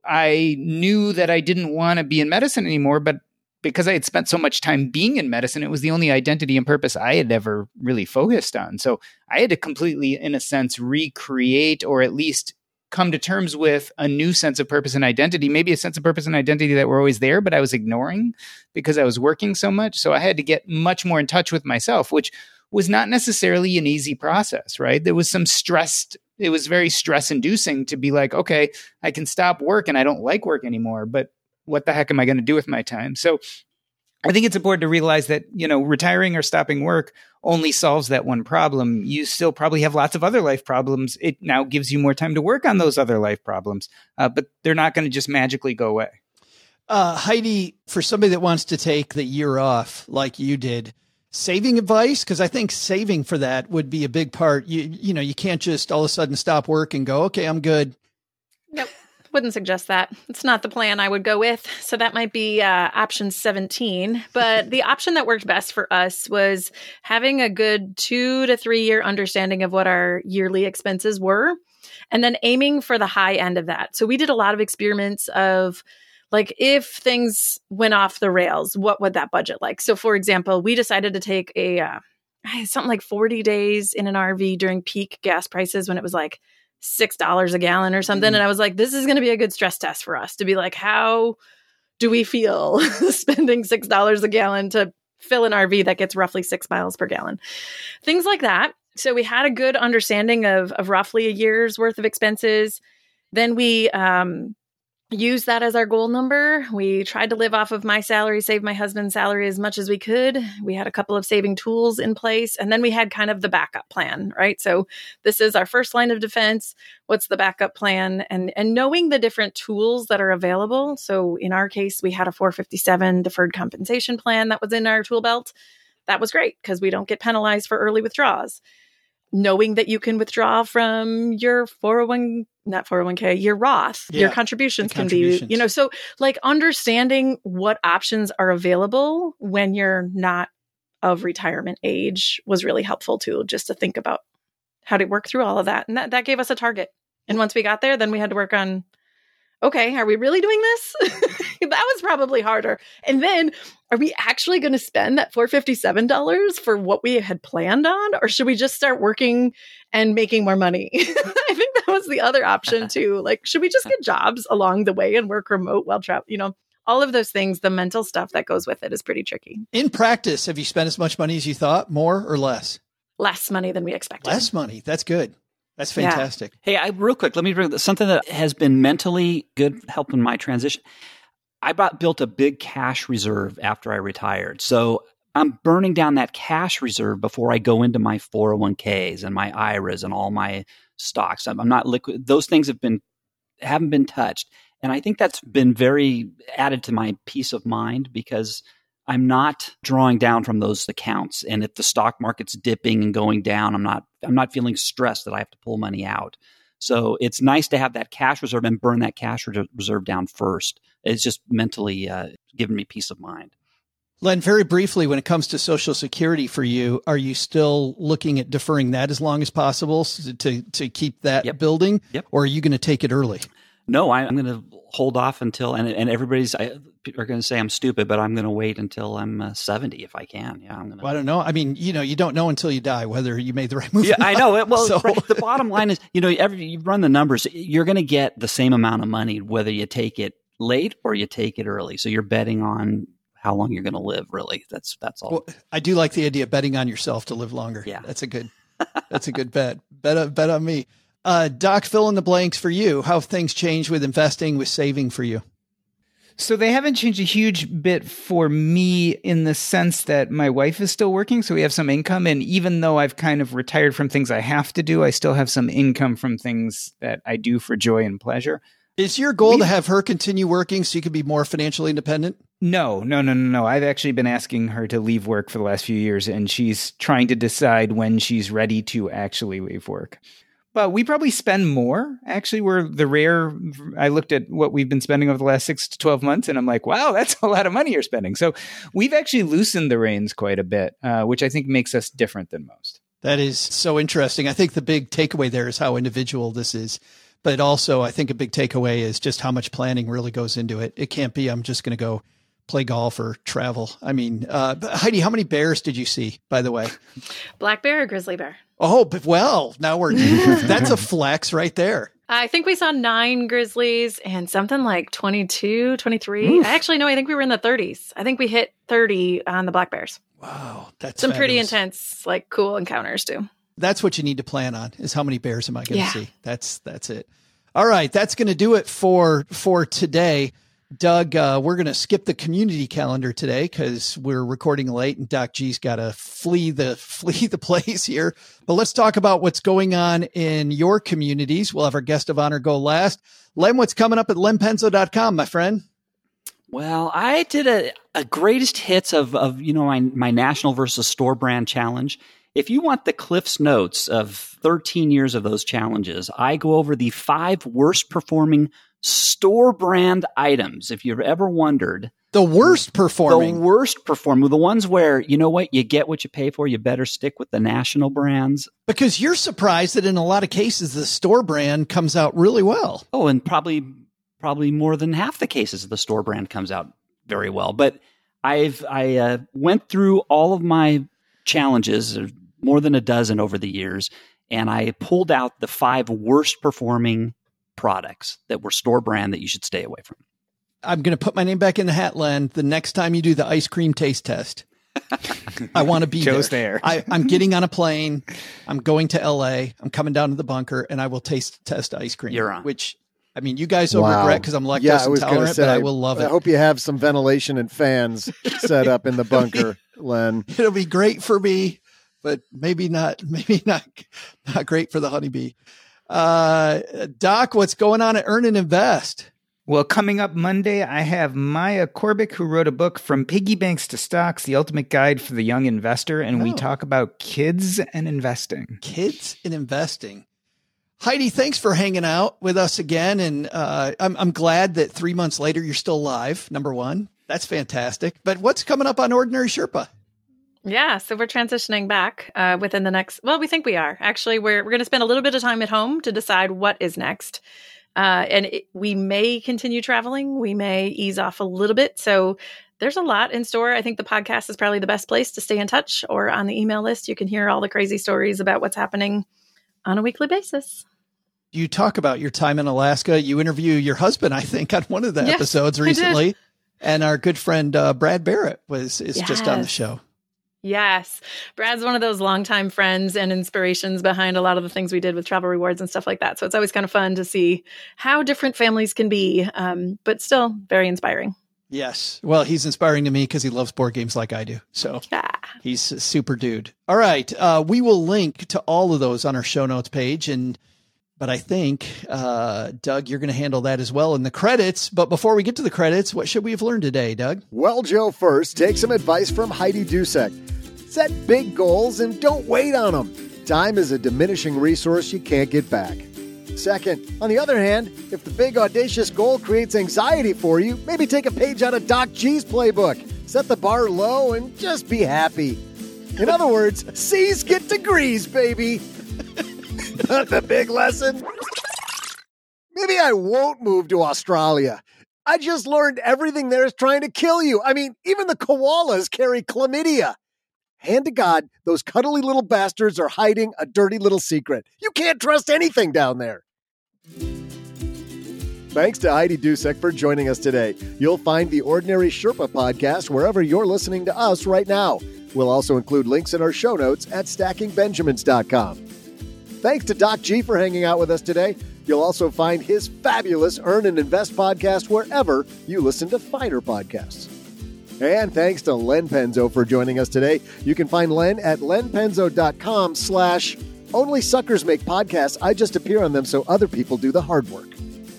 I knew that I didn't want to be in medicine anymore, but because I had spent so much time being in medicine, it was the only identity and purpose I had ever really focused on. So I had to completely, in a sense, recreate or at least come to terms with a new sense of purpose and identity, maybe a sense of purpose and identity that were always there, but I was ignoring because I was working so much. So I had to get much more in touch with myself, which was not necessarily an easy process, right? There was some stress. It was very stress inducing to be like, okay, I can stop work and I don't like work anymore, but what the heck am I going to do with my time? So I think it's important to realize that, you know, retiring or stopping work only solves that one problem. You still probably have lots of other life problems. It now gives you more time to work on those other life problems, uh, but they're not going to just magically go away. Uh, Heidi, for somebody that wants to take the year off like you did, saving advice? Because I think saving for that would be a big part. You, you know, you can't just all of a sudden stop work and go, okay, I'm good. Nope. Wouldn't suggest that. It's not the plan I would go with. So that might be uh, option seventeen. But the option that worked best for us was having a good two to three year understanding of what our yearly expenses were, and then aiming for the high end of that. So we did a lot of experiments of like, if things went off the rails, what would that budget like? So for example, we decided to take a uh, something like forty days in an R V during peak gas prices when it was like six dollars a gallon or something. Mm. And I was like, this is going to be a good stress test for us to be like, how do we feel spending six dollars a gallon to fill an R V that gets roughly six miles per gallon? Things like that. So we had a good understanding of, of roughly a year's worth of expenses. Then we um, used that as our goal number. We tried to live off of my salary, save my husband's salary as much as we could. We had a couple of saving tools in place. And then we had kind of the backup plan, right? So this is our first line of defense. What's the backup plan? And, and knowing the different tools that are available. So in our case, we had a four fifty-seven deferred compensation plan that was in our tool belt. That was great because we don't get penalized for early withdrawals. Knowing that you can withdraw from your four oh one, not four oh one k, your Roth, yeah, your contributions, contributions can be, you know, so like understanding what options are available when you're not of retirement age was really helpful too, just to think about how to work through all of that. And that, that gave us a target. And once we got there, then we had to work on, okay, are we really doing this? That was probably harder. And then are we actually going to spend that four hundred fifty-seven dollars for what we had planned on? Or should we just start working and making more money? I think that was the other option too. Like, should we just get jobs along the way and work remote while travel? You know, all of those things, the mental stuff that goes with it is pretty tricky. In practice, have you spent as much money as you thought, more or less? Less money than we expected. Less money. That's good. That's fantastic. Yeah. Hey, I, real quick, let me bring something that has been mentally good helping my transition. I bought, built a big cash reserve after I retired. So I'm burning down that cash reserve before I go into my four oh one k's and my I R As and all my stocks. I'm, I'm not liquid. Those things have been, haven't been touched. And I think that's been very added to my peace of mind because I'm not drawing down from those accounts. And if the stock market's dipping and going down, I'm not, I'm not feeling stressed that I have to pull money out. So it's nice to have that cash reserve and burn that cash reserve down first. It's just mentally uh, giving me peace of mind. Len, very briefly, when it comes to Social Security for you, are you still looking at deferring that as long as possible to, to keep that yep. building? Yep. Or are you going to take it early? No, I, I'm going to hold off until, and, and everybody's I, are going to say I'm stupid, but I'm going to wait until I'm uh, seventy if I can. Yeah, I'm going to. Well, I don't know. I mean, you know, you don't know until you die whether you made the right move. Yeah, I know. Well, so. right, the bottom line is, you know, every, you run the numbers, you're going to get the same amount of money whether you take it late or you take it early. So you're betting on how long you're going to live. Really, that's that's all. Well, I do like the idea of betting on yourself to live longer. Yeah, that's a good. That's a good bet. Bet bet on me. Uh, Doc, fill in the blanks for you. How have things changed with investing, with saving for you? So they haven't changed a huge bit for me in the sense that my wife is still working. So we have some income. And even though I've kind of retired from things I have to do, I still have some income from things that I do for joy and pleasure. Is your goal We've, to have her continue working so you can be more financially independent? No, no, no, no, no. I've actually been asking her to leave work for the last few years, and she's trying to decide when she's ready to actually leave work. But we probably spend more. Actually, we're the rare. I looked at what we've been spending over the last six to twelve months, and I'm like, wow, that's a lot of money you're spending. So we've actually loosened the reins quite a bit, uh, which I think makes us different than most. That is so interesting. I think the big takeaway there is how individual this is. But also, I think a big takeaway is just how much planning really goes into it. It can't be, I'm just going to go play golf or travel. I mean, uh, Heidi, how many bears did you see, by the way? Black bear or grizzly bear? Oh, but well, now we're, that's a flex right there. I think we saw nine grizzlies and something like twenty-two, twenty-three. Oof. I actually know, I think we were in the thirties. I think we hit thirty on the black bears. Wow. That's some fabulous. Pretty intense, like cool encounters too. That's what you need to plan on is how many bears am I going to yeah. see? That's, that's it. All right. That's going to do it for, for today. Doug, uh, we're going to skip the community calendar today because we're recording late and Doc G's got to flee the flee the place here. But let's talk about what's going on in your communities. We'll have our guest of honor go last. Len, what's coming up at len penzo dot com, my friend? Well, I did a, a greatest hits of, of, you know, my, my national versus store brand challenge. If you want the Cliff's Notes of thirteen years of those challenges, I go over the five worst performing store brand items. If you've ever wondered, the worst performing, the worst performing, the ones where, you know what, you get what you pay for, you better stick with the national brands. Because you're surprised that in a lot of cases, the store brand comes out really well. Oh, and probably, probably more than half the cases the store brand comes out very well. But I've, I uh, went through all of my challenges, more than a dozen over the years, and I pulled out the five worst performing products that were store brand that you should stay away from. I'm going to put my name back in the hat, Len. The next time you do the ice cream taste test, I want to be Joe's there. there. I, I'm getting on a plane. I'm going to L A. I'm coming down to the bunker, and I will taste test ice cream. You're on. Which, I mean, you guys will Wow. regret because I'm lactose yeah, I was intolerant, say, but I will love it. I hope you have some ventilation and fans set up in the bunker, Len. It'll be great for me, but maybe not. Maybe not. Not great for the honeybee. Uh, Doc, what's going on at Earn and Invest? Well, coming up Monday, I have Maya Korbick, who wrote a book From Piggy Banks to Stocks, The Ultimate Guide for the Young Investor, and oh. we talk about kids and investing. Kids and investing. Heidi, thanks for hanging out with us again, and uh, I'm, I'm glad that three months later you're still alive, number one. That's fantastic. But what's coming up on Ordinary Sherpa? Yeah, so we're transitioning back uh, within the next, well, we think we are. Actually, we're, we're going to spend a little bit of time at home to decide what is next. Uh, and it, we may continue traveling. We may ease off a little bit. So there's a lot in store. I think the podcast is probably the best place to stay in touch, or on the email list. You can hear all the crazy stories about what's happening on a weekly basis. You talk about your time in Alaska. You interview your husband, I think, on one of the yes, episodes recently. And our good friend uh, Brad Barrett was is yes. just on the show. Yes. Brad's one of those longtime friends and inspirations behind a lot of the things we did with travel rewards and stuff like that. So it's always kind of fun to see how different families can be, um, but still very inspiring. Yes. Well, he's inspiring to me because he loves board games like I do. So yeah. He's a super dude. All right. Uh, we will link to all of those on our show notes page. And But I think, uh, Doug, you're going to handle that as well in the credits. But before we get to the credits, what should we have learned today, Doug? Well, Joe, first, take some advice from Heidi Dusek. Set big goals and don't wait on them. Time is a diminishing resource you can't get back. Second, on the other hand, if the big audacious goal creates anxiety for you, maybe take a page out of Doc G's playbook. Set the bar low and just be happy. In other words, C's get degrees, baby. Not the big lesson. Maybe I won't move to Australia. I just learned everything there is trying to kill you. I mean, even the koalas carry chlamydia. Hand to God, those cuddly little bastards are hiding a dirty little secret. You can't trust anything down there. Thanks to Heidi Dusek for joining us today. You'll find the Ordinary Sherpa podcast wherever you're listening to us right now. We'll also include links in our show notes at stacking benjamins dot com. Thanks to Doc G for hanging out with us today. You'll also find his fabulous Earn and Invest podcast wherever you listen to finer podcasts. And thanks to Len Penzo for joining us today. You can find Len at lenpenzo.com slash only suckers make podcasts. I just appear on them so other people do the hard work.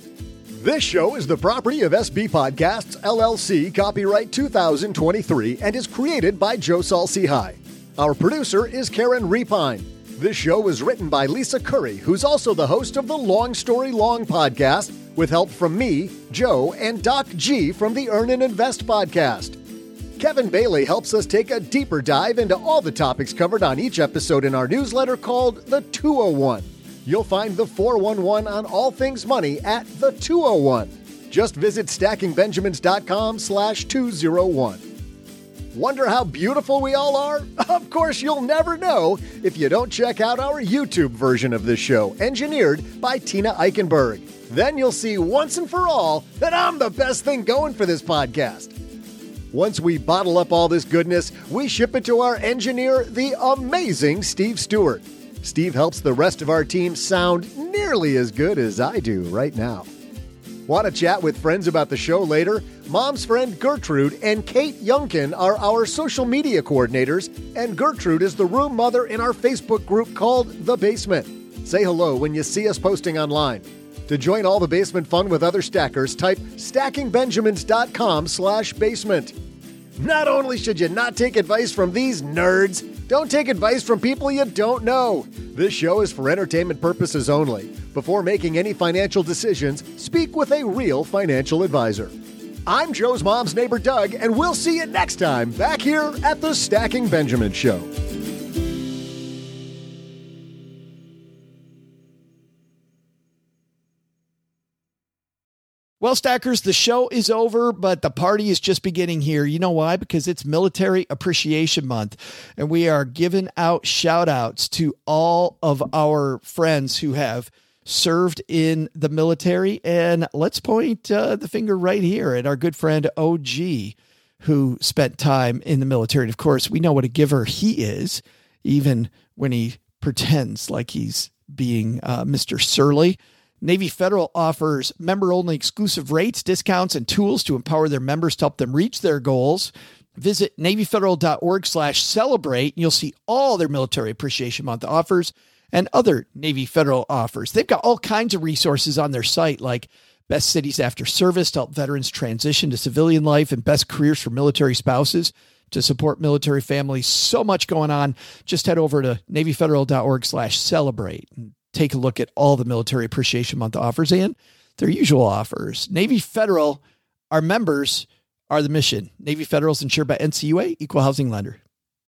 This show is the property of S B Podcasts, L L C, copyright two thousand twenty-three, and is created by Joe Saul-Sehy. Our producer is Karen Repine. This show was written by Lisa Curry, who's also the host of the Long Story Long podcast, with help from me, Joe, and Doc G from the Earn and Invest podcast. Kevin Bailey helps us take a deeper dive into all the topics covered on each episode in our newsletter called The two oh one. You'll find the four one one on all things money at The two oh one. Just visit stacking benjamins dot com slash two oh one. Wonder how beautiful we all are? Of course, you'll never know if you don't check out our YouTube version of this show, engineered by Tina Eichenberg. Then you'll see once and for all that I'm the best thing going for this podcast. Once we bottle up all this goodness, we ship it to our engineer, the amazing Steve Stewart. Steve helps the rest of our team sound nearly as good as I do right now. Want to chat with friends about the show later? Mom's friend Gertrude and Kate Youngkin are our social media coordinators, and Gertrude is the room mother in our Facebook group called The Basement. Say hello when you see us posting online. To join all the basement fun with other stackers, type stacking benjamins dot com slash basement. Not only should you not take advice from these nerds, don't take advice from people you don't know. This show is for entertainment purposes only. Before making any financial decisions, speak with a real financial advisor. I'm Joe's mom's neighbor, Doug, and we'll see you next time back here at the Stacking Benjamin Show. Well, Stackers, the show is over, but the party is just beginning here. You know why? Because it's Military Appreciation Month, and we are giving out shout outs to all of our friends who have served in the military. And let's point uh, the finger right here at our good friend O G, who spent time in the military. And of course, we know what a giver he is, even when he pretends like he's being uh, Mister Surly. Navy Federal offers member-only exclusive rates, discounts, and tools to empower their members to help them reach their goals. Visit NavyFederal.org slash celebrate, and you'll see all their Military Appreciation Month offers and other Navy Federal offers. They've got all kinds of resources on their site, like best cities after service to help veterans transition to civilian life and best careers for military spouses to support military families. So much going on. Just head over to NavyFederal.org slash celebrate and take a look at all the Military Appreciation Month offers and their usual offers. Navy Federal, our members are the mission. Navy Federal is insured by N C U A, Equal Housing Lender.